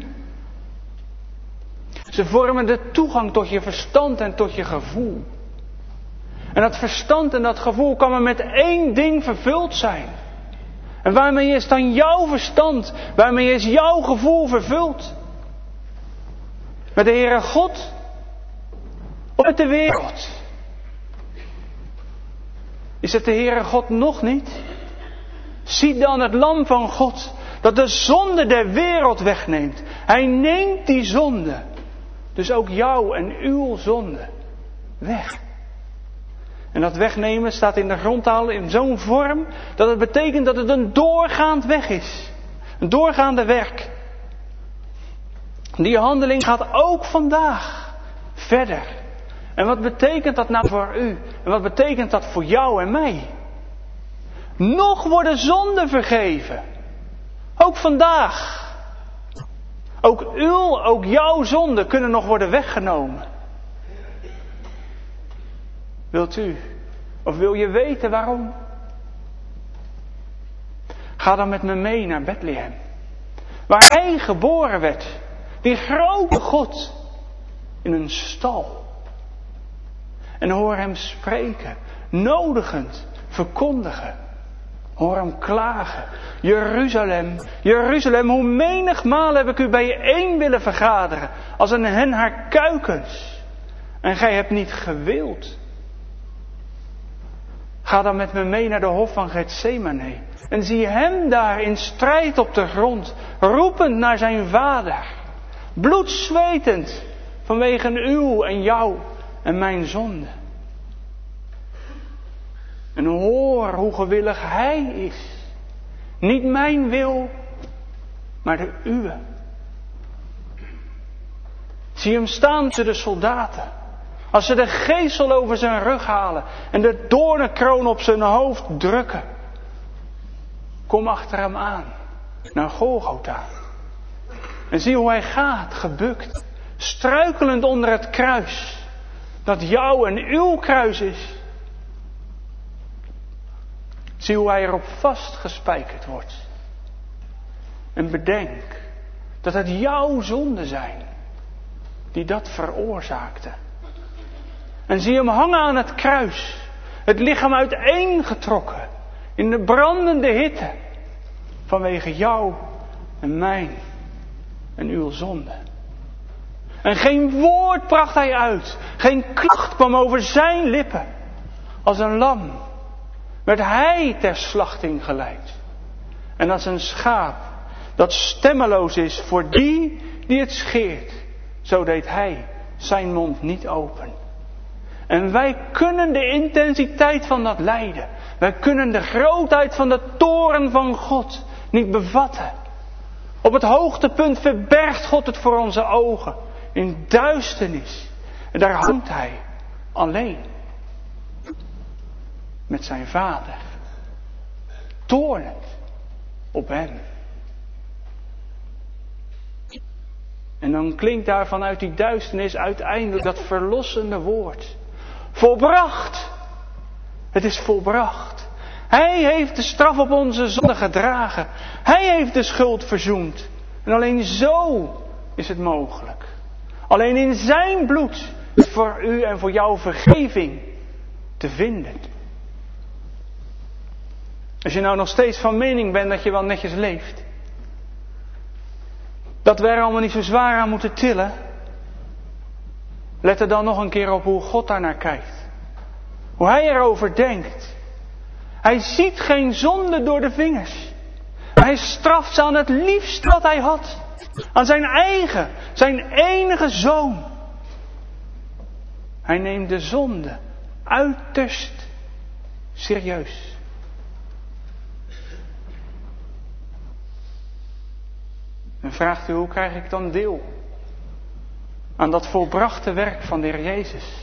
Ze vormen de toegang tot je verstand en tot je gevoel. En dat verstand en dat gevoel kan maar met één ding vervuld zijn. En waarmee is dan jouw verstand, waarmee is jouw gevoel vervuld? Met de Heere God? Of met de wereld? Is het de Heere God nog niet? Zie dan het lam van God, dat de zonde der wereld wegneemt. Hij neemt die zonde, dus ook jouw en uw zonde, weg. En dat wegnemen staat in de grondtaal in zo'n vorm dat het betekent dat het een doorgaand weg is. Een doorgaande werk. Die handeling gaat ook vandaag verder. En wat betekent dat nou voor u? En wat betekent dat voor jou en mij? Nog worden zonden vergeven. Ook vandaag. Ook uw, ook jouw zonden kunnen nog worden weggenomen. Wilt u, of wil je weten waarom? Ga dan met me mee naar Bethlehem. Waar hij geboren werd. Die grote God. In een stal. En hoor hem spreken. Nodigend. Verkondigen. Hoor hem klagen. Jeruzalem, Jeruzalem, hoe menigmaal heb ik u bijeen willen vergaderen. Als een hen haar kuikens. En gij hebt niet gewild. Ga dan met me mee naar de hof van Getsemane. En zie hem daar in strijd op de grond. Roepend naar zijn vader. Bloedzwetend. Vanwege uw en jou en mijn zonde. En hoor hoe gewillig hij is. Niet mijn wil, maar de uwe. Zie hem staan tussen de soldaten. Als ze de geesel over zijn rug halen en de doornenkroon op zijn hoofd drukken. Kom achter hem aan, naar Golgotha. En zie hoe hij gaat, gebukt, struikelend onder het kruis. Dat jouw en uw kruis is. Zie hoe hij erop vastgespijkerd wordt. En bedenk dat het jouw zonden zijn die dat veroorzaakten. En zie hem hangen aan het kruis. Het lichaam uiteengetrokken. In de brandende hitte. Vanwege jou en mijn en uw zonde. En geen woord bracht hij uit. Geen klacht kwam over zijn lippen. Als een lam werd hij ter slachting geleid. En als een schaap dat stemmeloos is voor die die het scheert. Zo deed hij zijn mond niet open. En wij kunnen de intensiteit van dat lijden. Wij kunnen de grootheid van de toorn van God niet bevatten. Op het hoogtepunt verbergt God het voor onze ogen. In duisternis. En daar hangt hij alleen. Met zijn vader. Toornend op hem. En dan klinkt daar vanuit die duisternis uiteindelijk dat verlossende woord. Volbracht. Het is volbracht. Hij heeft de straf op onze zonde gedragen. Hij heeft de schuld verzoend. En alleen zo is het mogelijk. Alleen in zijn bloed is voor u en voor jou vergeving te vinden. Als je nou nog steeds van mening bent dat je wel netjes leeft. Dat we er allemaal niet zo zwaar aan moeten tillen. Let er dan nog een keer op hoe God daar naar kijkt. Hoe hij erover denkt. Hij ziet geen zonde door de vingers. Hij straft ze aan het liefst wat hij had. Aan zijn eigen, zijn enige zoon. Hij neemt de zonde uiterst serieus. En vraagt u, hoe krijg ik dan deel aan dat volbrachte werk van de Heer Jezus?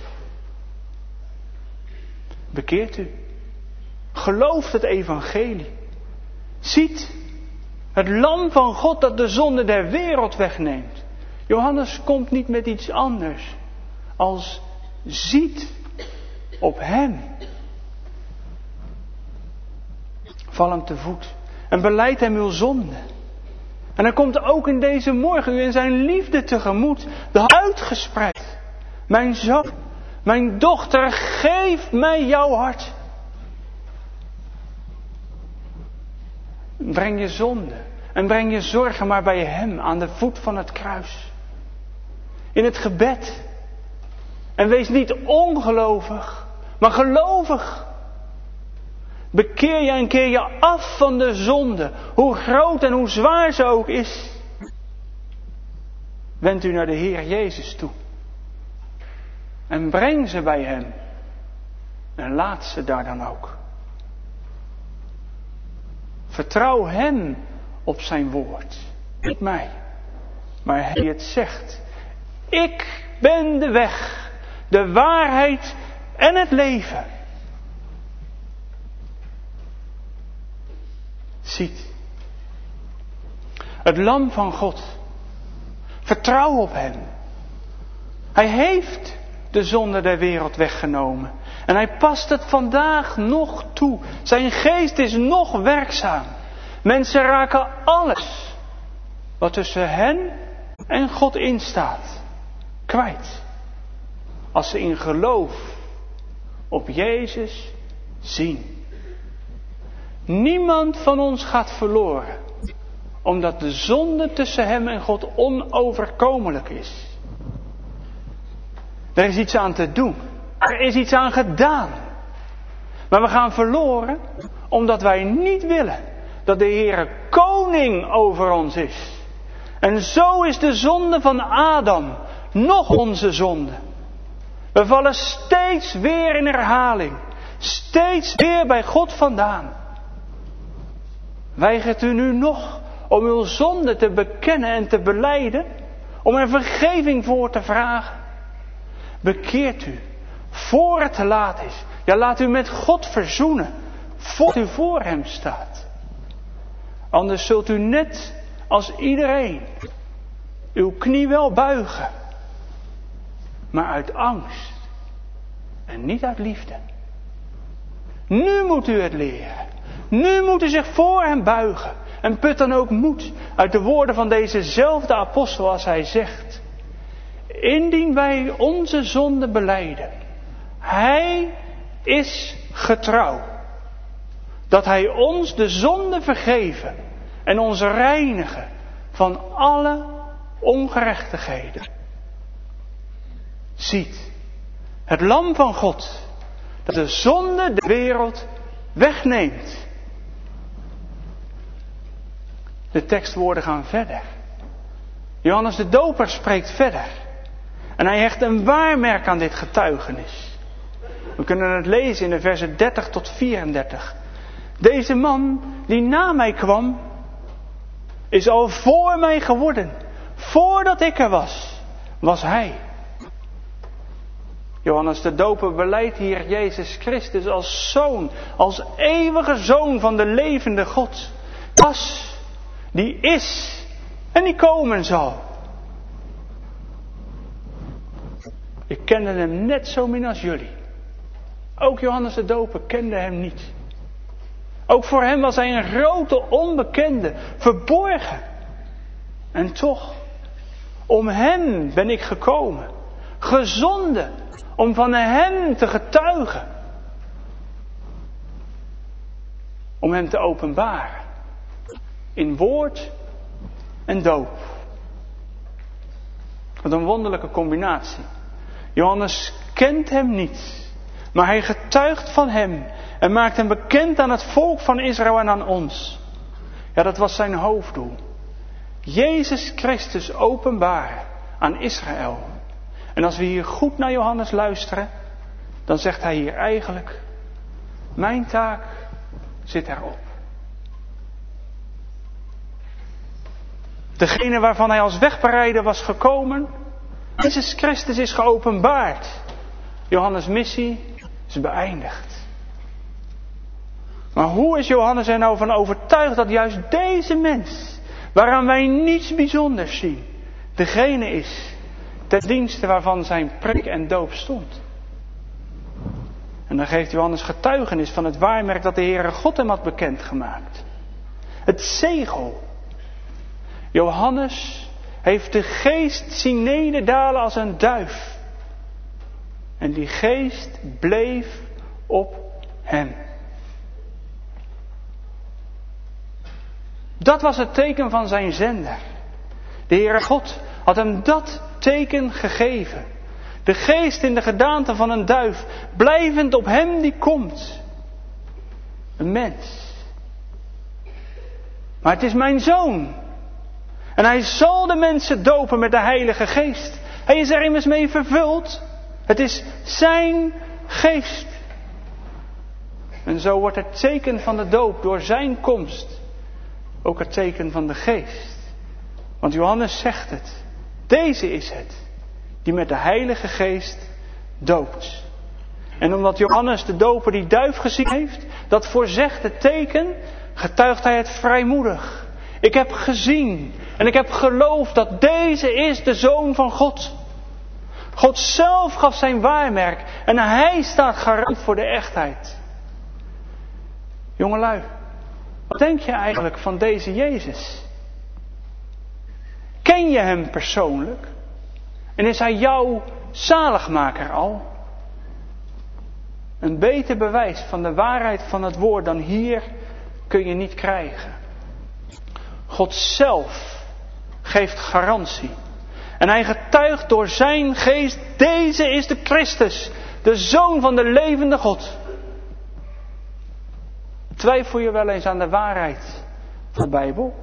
Bekeert u. Gelooft het evangelie. Ziet Het lam van God dat de zonde der wereld wegneemt. Johannes komt niet met iets anders als ziet op hem. Val hem te voet en belijdt hem uw zonde. En hij komt ook in deze morgen u in zijn liefde tegemoet, de uitgespreid. Mijn zoon, mijn dochter, geef mij jouw hart. Breng je zonde en breng je zorgen maar bij hem aan de voet van het kruis. In het gebed. En wees niet ongelovig, maar gelovig. Bekeer je en keer je af van de zonde, hoe groot en hoe zwaar ze ook is. Wend u naar de Heer Jezus toe. En breng ze bij hem. En laat ze daar dan ook. Vertrouw hem op zijn woord. Niet mij. Maar hij het zegt. Ik ben de weg, de waarheid en het leven. Ziet. Het lam van God. Vertrouw op hem. Hij heeft de zonde der wereld weggenomen. En hij past het vandaag nog toe. Zijn geest is nog werkzaam. Mensen raken alles wat tussen hen en God instaat kwijt. Als ze in geloof op Jezus zien. Niemand van ons gaat verloren. Omdat de zonde tussen hem en God onoverkomelijk is. Er is iets aan te doen. Er is iets aan gedaan. Maar we gaan verloren omdat wij niet willen dat de Heere koning over ons is. En zo is de zonde van Adam nog onze zonde. We vallen steeds weer in herhaling. Steeds weer bij God vandaan. Weigert u nu nog om uw zonde te bekennen en te belijden? Om er vergeving voor te vragen? Bekeert u, voor het te laat is. Ja, laat u met God verzoenen, voor u voor hem staat. Anders zult u net als iedereen uw knie wel buigen. Maar uit angst en niet uit liefde. Nu moet u het leren. Nu moet u zich voor hem buigen. En put dan ook moed uit de woorden van dezezelfde apostel als hij zegt. Indien wij onze zonde belijden. Hij is getrouw. Dat hij ons de zonde vergeven. En ons reinigen van alle ongerechtigheden. Ziet. Het lam van God. Dat de zonde de wereld wegneemt. De tekstwoorden gaan verder. Johannes de Doper spreekt verder. En hij hecht een waarmerk aan dit getuigenis. We kunnen het lezen in de versen dertig tot vierendertig. Deze man die na mij kwam, is al voor mij geworden. Voordat ik er was, was hij. Johannes de Doper belijdt hier Jezus Christus als zoon, als eeuwige zoon van de levende God. Was, die is en die komen zal. Ik kende hem net zo min als jullie. Ook Johannes de Doper kende hem niet. Ook voor hem was hij een grote onbekende, verborgen. En toch, om hem ben ik gekomen. Gezonden, om van hem te getuigen. Om hem te openbaren. In woord en doop. Wat een wonderlijke combinatie. Johannes kent hem niet. Maar hij getuigt van hem. En maakt hem bekend aan het volk van Israël en aan ons. Ja, dat was zijn hoofddoel. Jezus Christus openbaren aan Israël. En als we hier goed naar Johannes luisteren. Dan zegt hij hier eigenlijk. Mijn taak zit erop. Degene waarvan hij als wegbereider was gekomen. Jezus Christus is geopenbaard. Johannes' missie is beëindigd. Maar hoe is Johannes er nou van overtuigd dat juist deze mens, waaraan wij niets bijzonders zien, degene is ten dienste waarvan zijn preek en doop stond? En dan geeft Johannes getuigenis van het waarmerk dat de Heere God hem had bekendgemaakt. Het zegel. Johannes heeft de geest zien nederdalen als een duif. En die geest bleef op hem. Dat was het teken van zijn zender. De Heere God had hem dat teken gegeven. De geest in de gedaante van een duif, blijvend op hem die komt. Een mens. Maar het is mijn zoon. En hij zal de mensen dopen met de Heilige Geest. Hij is er immers mee vervuld. Het is zijn geest. En zo wordt het teken van de doop door zijn komst ook het teken van de geest. Want Johannes zegt het. Deze is het die met de Heilige Geest doopt. En omdat Johannes de doper die duif gezien heeft, dat voorzegt het teken, getuigt hij het vrijmoedig. Ik heb gezien en ik heb geloofd dat deze is de Zoon van God. God zelf gaf zijn waarmerk en hij staat garant voor de echtheid. Jongelui, wat denk je eigenlijk van deze Jezus? Ken je hem persoonlijk? En is hij jouw zaligmaker al? Een beter bewijs van de waarheid van het woord dan hier kun je niet krijgen. God zelf geeft garantie. En hij getuigt door zijn geest, deze is de Christus, de Zoon van de levende God. Twijfel je wel eens aan de waarheid van de Bijbel?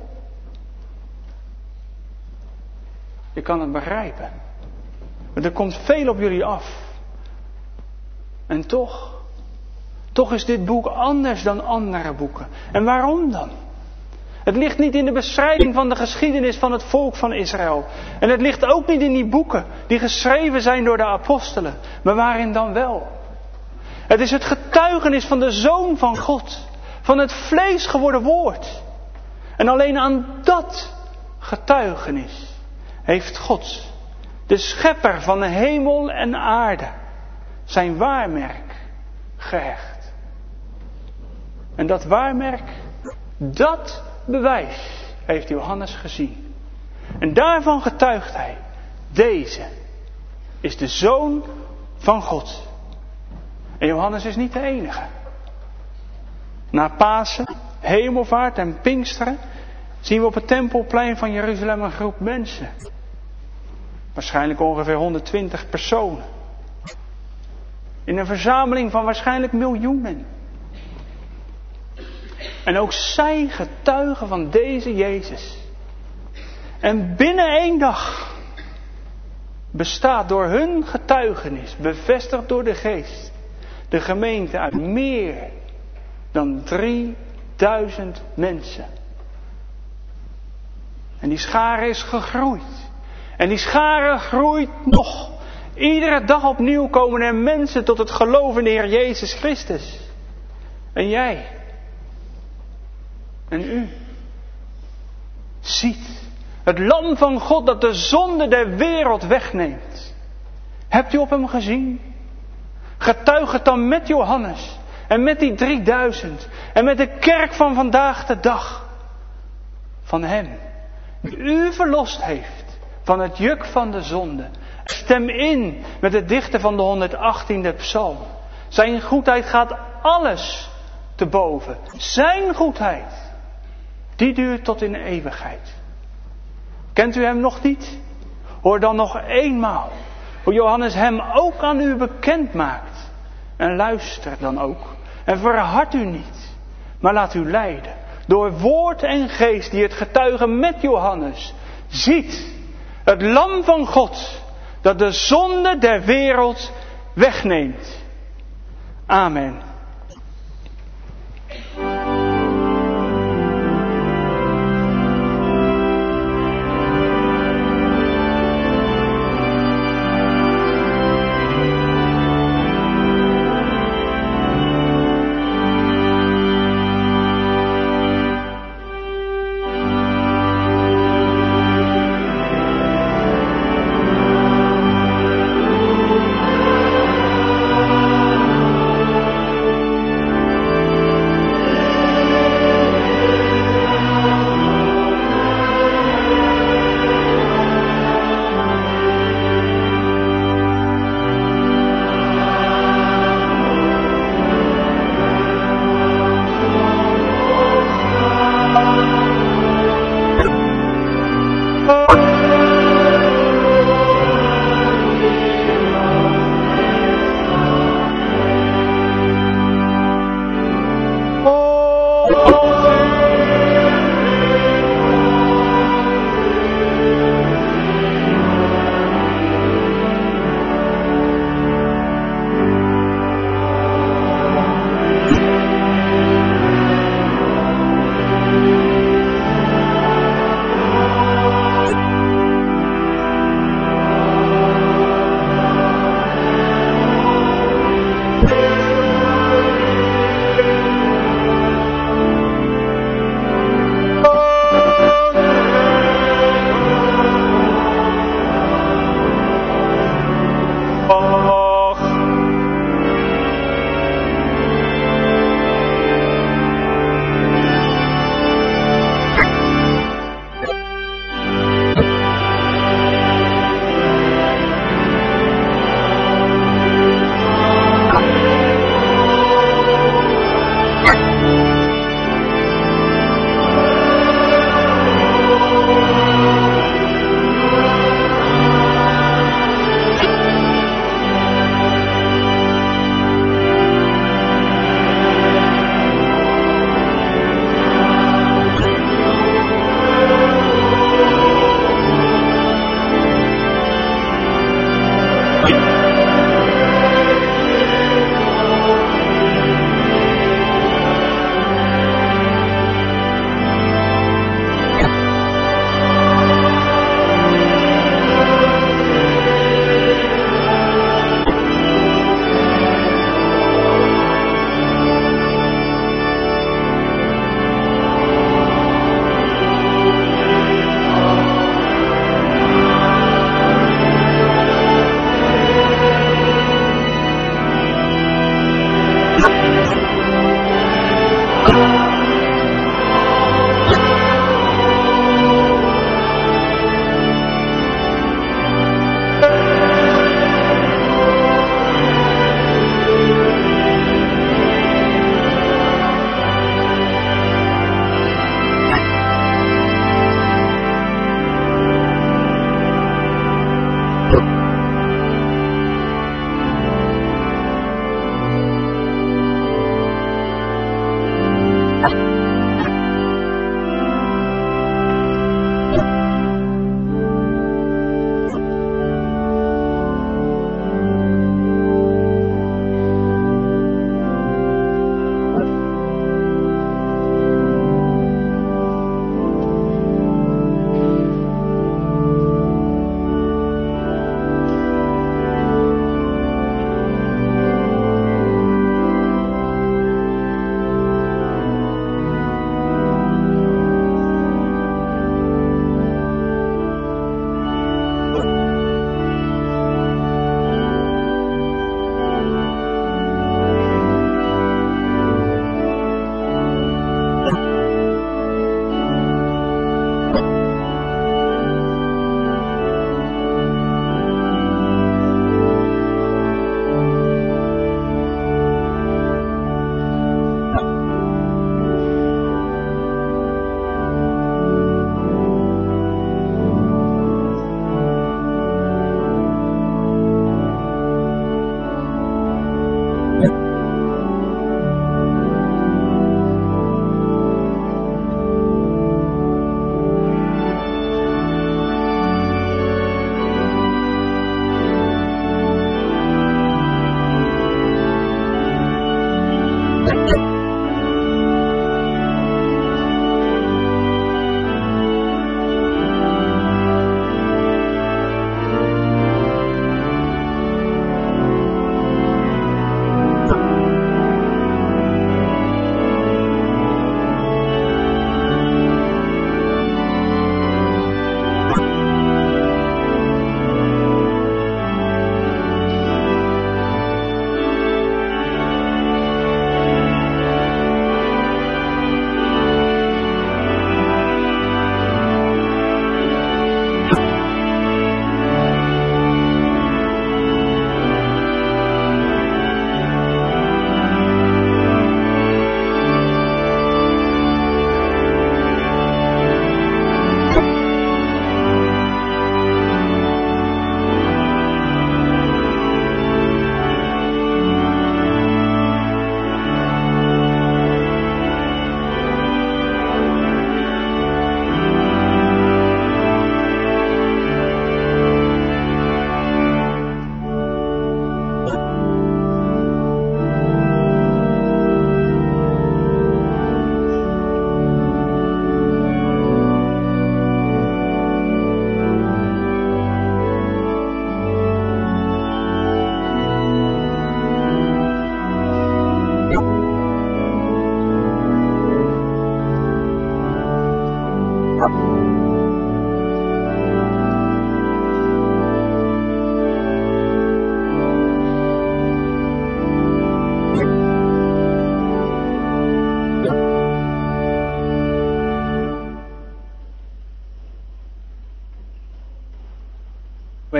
Je kan het begrijpen. Maar er komt veel op jullie af. En toch, toch is dit boek anders dan andere boeken. En waarom dan? Het ligt niet in de beschrijving van de geschiedenis van het volk van Israël. En het ligt ook niet in die boeken die geschreven zijn door de apostelen. Maar waarin dan wel? Het is het getuigenis van de Zoon van God. Van het vlees geworden woord. En alleen aan dat getuigenis heeft God, de schepper van de hemel en aarde, zijn waarmerk gehecht. En dat waarmerk, dat bewijs heeft Johannes gezien. En daarvan getuigt hij, deze is de Zoon van God. En Johannes is niet de enige. Na Pasen, Hemelvaart en Pinksteren zien we op het Tempelplein van Jeruzalem een groep mensen. Waarschijnlijk ongeveer honderdtwintig personen. In een verzameling van waarschijnlijk miljoenen. En ook zij getuigen van deze Jezus. En binnen één dag bestaat door hun getuigenis, bevestigd door de Geest, de gemeente uit meer dan drieduizend mensen. En die schare is gegroeid. En die schare groeit nog. Iedere dag opnieuw komen er mensen tot het geloof in de Heer Jezus Christus. En jij. En u. Ziet. Het lam van God dat de zonde der wereld wegneemt. Hebt u op hem gezien? Getuig het dan met Johannes. En met die drieduizend. En met de kerk van vandaag de dag. Van hem. Die u verlost heeft van het juk van de zonde. Stem in met het dichten van de honderdachttiende psalm. Zijn goedheid gaat alles te boven. Zijn goedheid, die duurt tot in de eeuwigheid. Kent u hem nog niet? Hoor dan nog eenmaal hoe Johannes hem ook aan u bekend maakt. En luister dan ook. En verhard u niet, maar laat u leiden. Door woord en geest die het getuigen met Johannes. Ziet het lam van God dat de zonde der wereld wegneemt. Amen.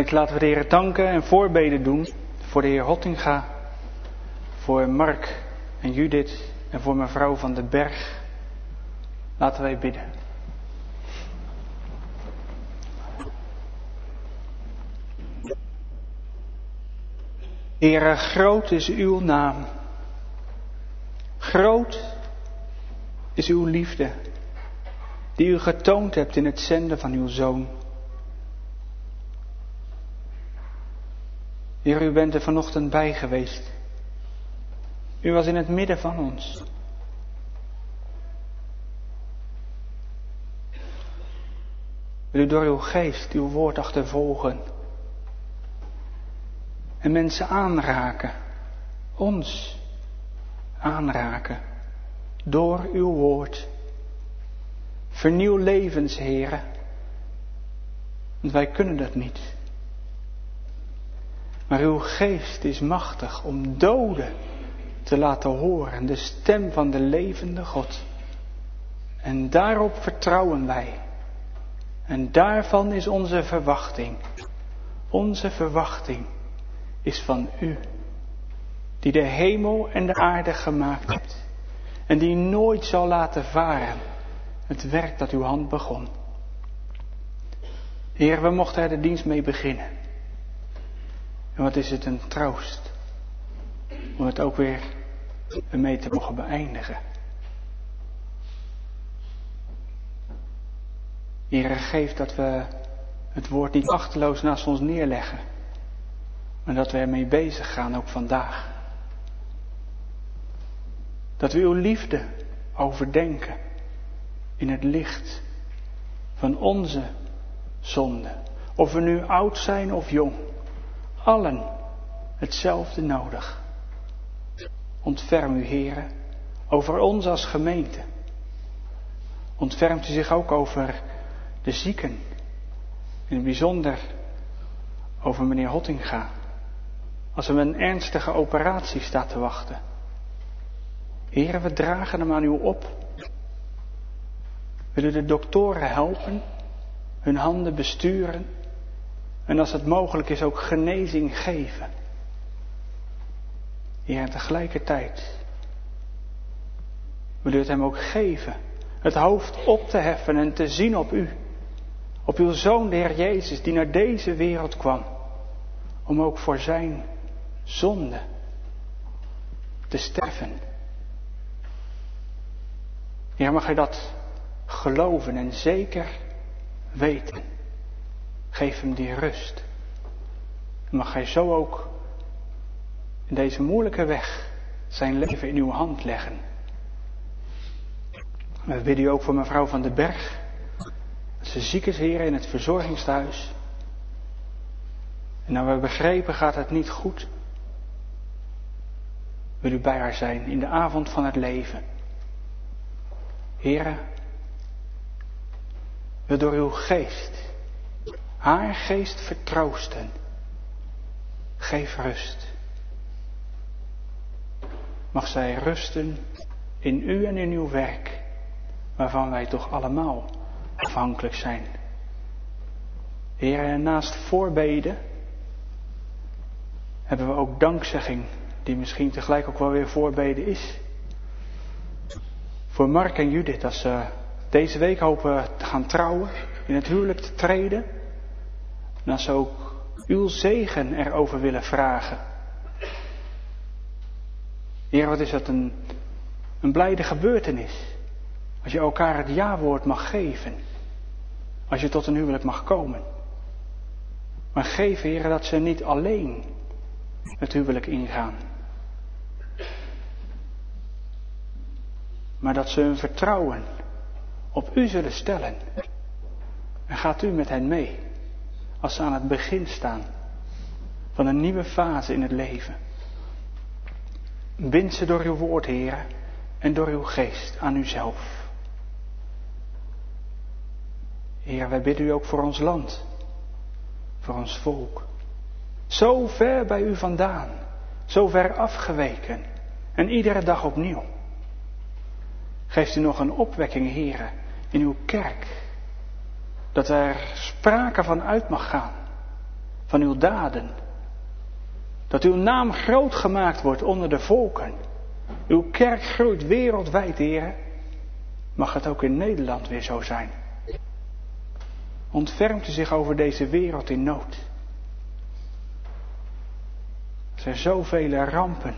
Gemeente, laten we de Heer danken en voorbeden doen voor de Heer Hottinga, voor Mark en Judith en voor mevrouw van den Berg. Laten wij bidden. Heere, groot is uw naam. Groot is uw liefde, die u getoond hebt in het zenden van uw Zoon. Heer, u bent er vanochtend bij geweest. U was in het midden van ons. Wil u door uw geest uw woord achtervolgen en mensen aanraken, ons aanraken, door uw woord. Vernieuw levens, Heere, want wij kunnen dat niet. Maar uw geest is machtig om doden te laten horen, de stem van de levende God. En daarop vertrouwen wij. En daarvan is onze verwachting. Onze verwachting is van u, die de hemel en de aarde gemaakt hebt. En die nooit zal laten varen het werk dat uw hand begon. Heer, we mochten er de dienst mee beginnen. En wat is het een troost om het ook weer ermee te mogen beëindigen. Heer, geef dat we het woord niet achteloos naast ons neerleggen, maar dat we ermee bezig gaan ook vandaag. Dat we uw liefde overdenken in het licht van onze zonde. Of we nu oud zijn of jong, allen hetzelfde nodig. Ontferm u, Heere, over ons als gemeente. Ontfermt u zich ook over de zieken, in het bijzonder over meneer Hottinga, als hem een ernstige operatie staat te wachten. Heere, we dragen hem aan u op. Wil u de doktoren helpen, hun handen besturen en als het mogelijk is ook genezing geven. Heer, en tegelijkertijd wil u het hem ook geven, het hoofd op te heffen en te zien op u. Op uw Zoon, de Heer Jezus, die naar deze wereld kwam. Om ook voor zijn zonde te sterven. Heer, mag hij dat geloven en zeker weten. Geef hem die rust. En mag hij zo ook in deze moeilijke weg zijn leven in uw hand leggen. We bidden u ook voor mevrouw van den Berg. Dat ze ziek is, Heer, in het verzorgingstehuis. En nou we begrepen gaat het niet goed. Wil u bij haar zijn in de avond van het leven. Heere, wil door uw geest haar geest vertroosten. Geef rust. Mag zij rusten in u en in uw werk, waarvan wij toch allemaal afhankelijk zijn. Heer, en naast voorbeden hebben we ook dankzegging, die misschien tegelijk ook wel weer voorbeden is. Voor Mark en Judith, als ze deze week hopen te gaan trouwen, in het huwelijk te treden. En als ze ook uw zegen erover willen vragen. Heer, wat is dat een, een blijde gebeurtenis. Als je elkaar het ja-woord mag geven. Als je tot een huwelijk mag komen. Maar geef, Heer, dat ze niet alleen het huwelijk ingaan. Maar dat ze hun vertrouwen op u zullen stellen. En gaat u met hen mee. Als ze aan het begin staan van een nieuwe fase in het leven. Bind ze door uw woord, Heer, en door uw geest aan uzelf. Heer, wij bidden u ook voor ons land. Voor ons volk. Zo ver bij u vandaan. Zo ver afgeweken. En iedere dag opnieuw. Geeft u nog een opwekking, Heer, in uw kerk. Dat er sprake van uit mag gaan. van uw daden. Dat uw naam groot gemaakt wordt onder de volken. Uw kerk groeit wereldwijd, Heer. Mag het ook in Nederland weer zo zijn. Ontfermt u zich over deze wereld in nood. Er zijn zoveel rampen.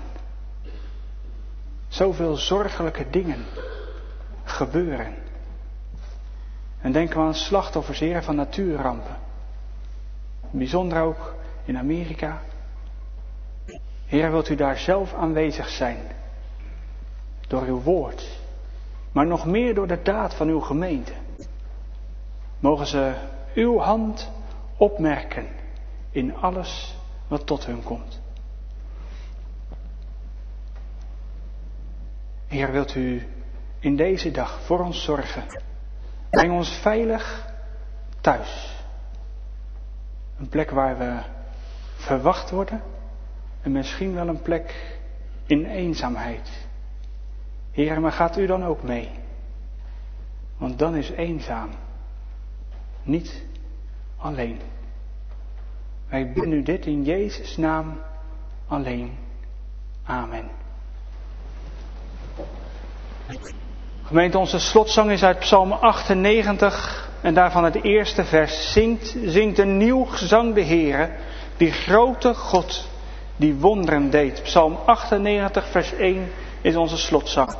Zoveel zorgelijke dingen gebeuren. En denken we aan slachtoffers, Heer, van natuurrampen. Bijzonder ook in Amerika. Heer, wilt u daar zelf aanwezig zijn. Door uw woord. Maar nog meer door de daad van uw gemeente. Mogen ze uw hand opmerken in alles wat tot hun komt. Heer, wilt u in deze dag voor ons zorgen. Breng ons veilig thuis. Een plek waar we verwacht worden. En misschien wel een plek in eenzaamheid. Heer, maar gaat u dan ook mee? Want dan is eenzaam niet alleen. Wij bidden u dit in Jezus' naam alleen. Amen. Gemeente, onze slotzang is uit Psalm achtennegentig en daarvan het eerste vers. Zingt, zingt een nieuw gezang de Heere, die grote God, die wonderen deed. Psalm achtennegentig vers één is onze slotzang.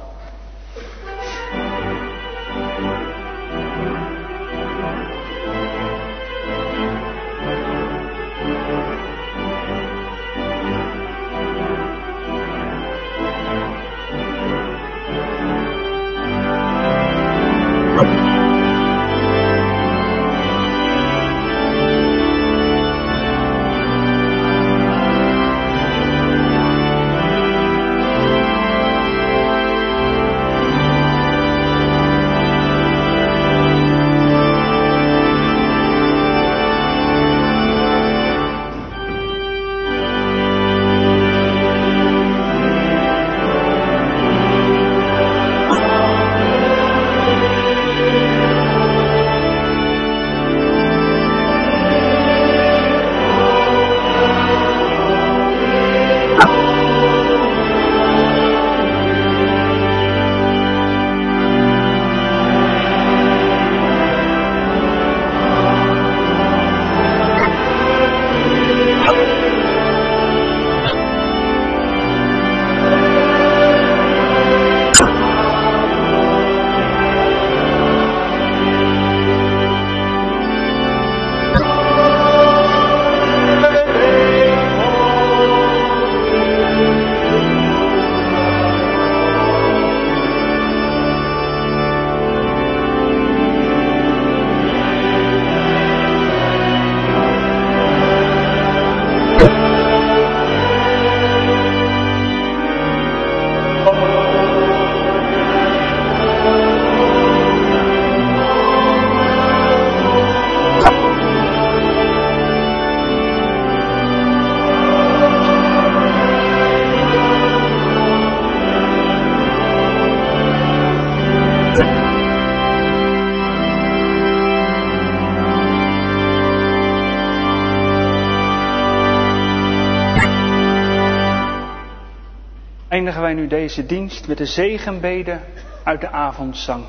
Eindigen wij nu deze dienst met de zegenbede uit de avondzang.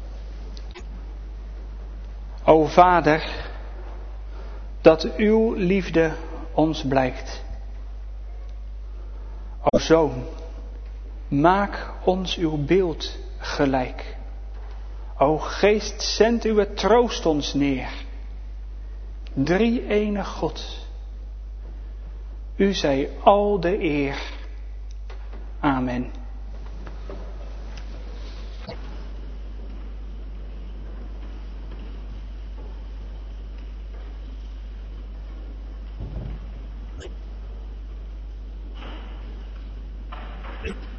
O Vader, dat uw liefde ons blijkt. O Zoon, maak ons uw beeld gelijk. O Geest, zend uw troost ons neer. Drie-ene God, u zij al de eer. Amen. Thank you.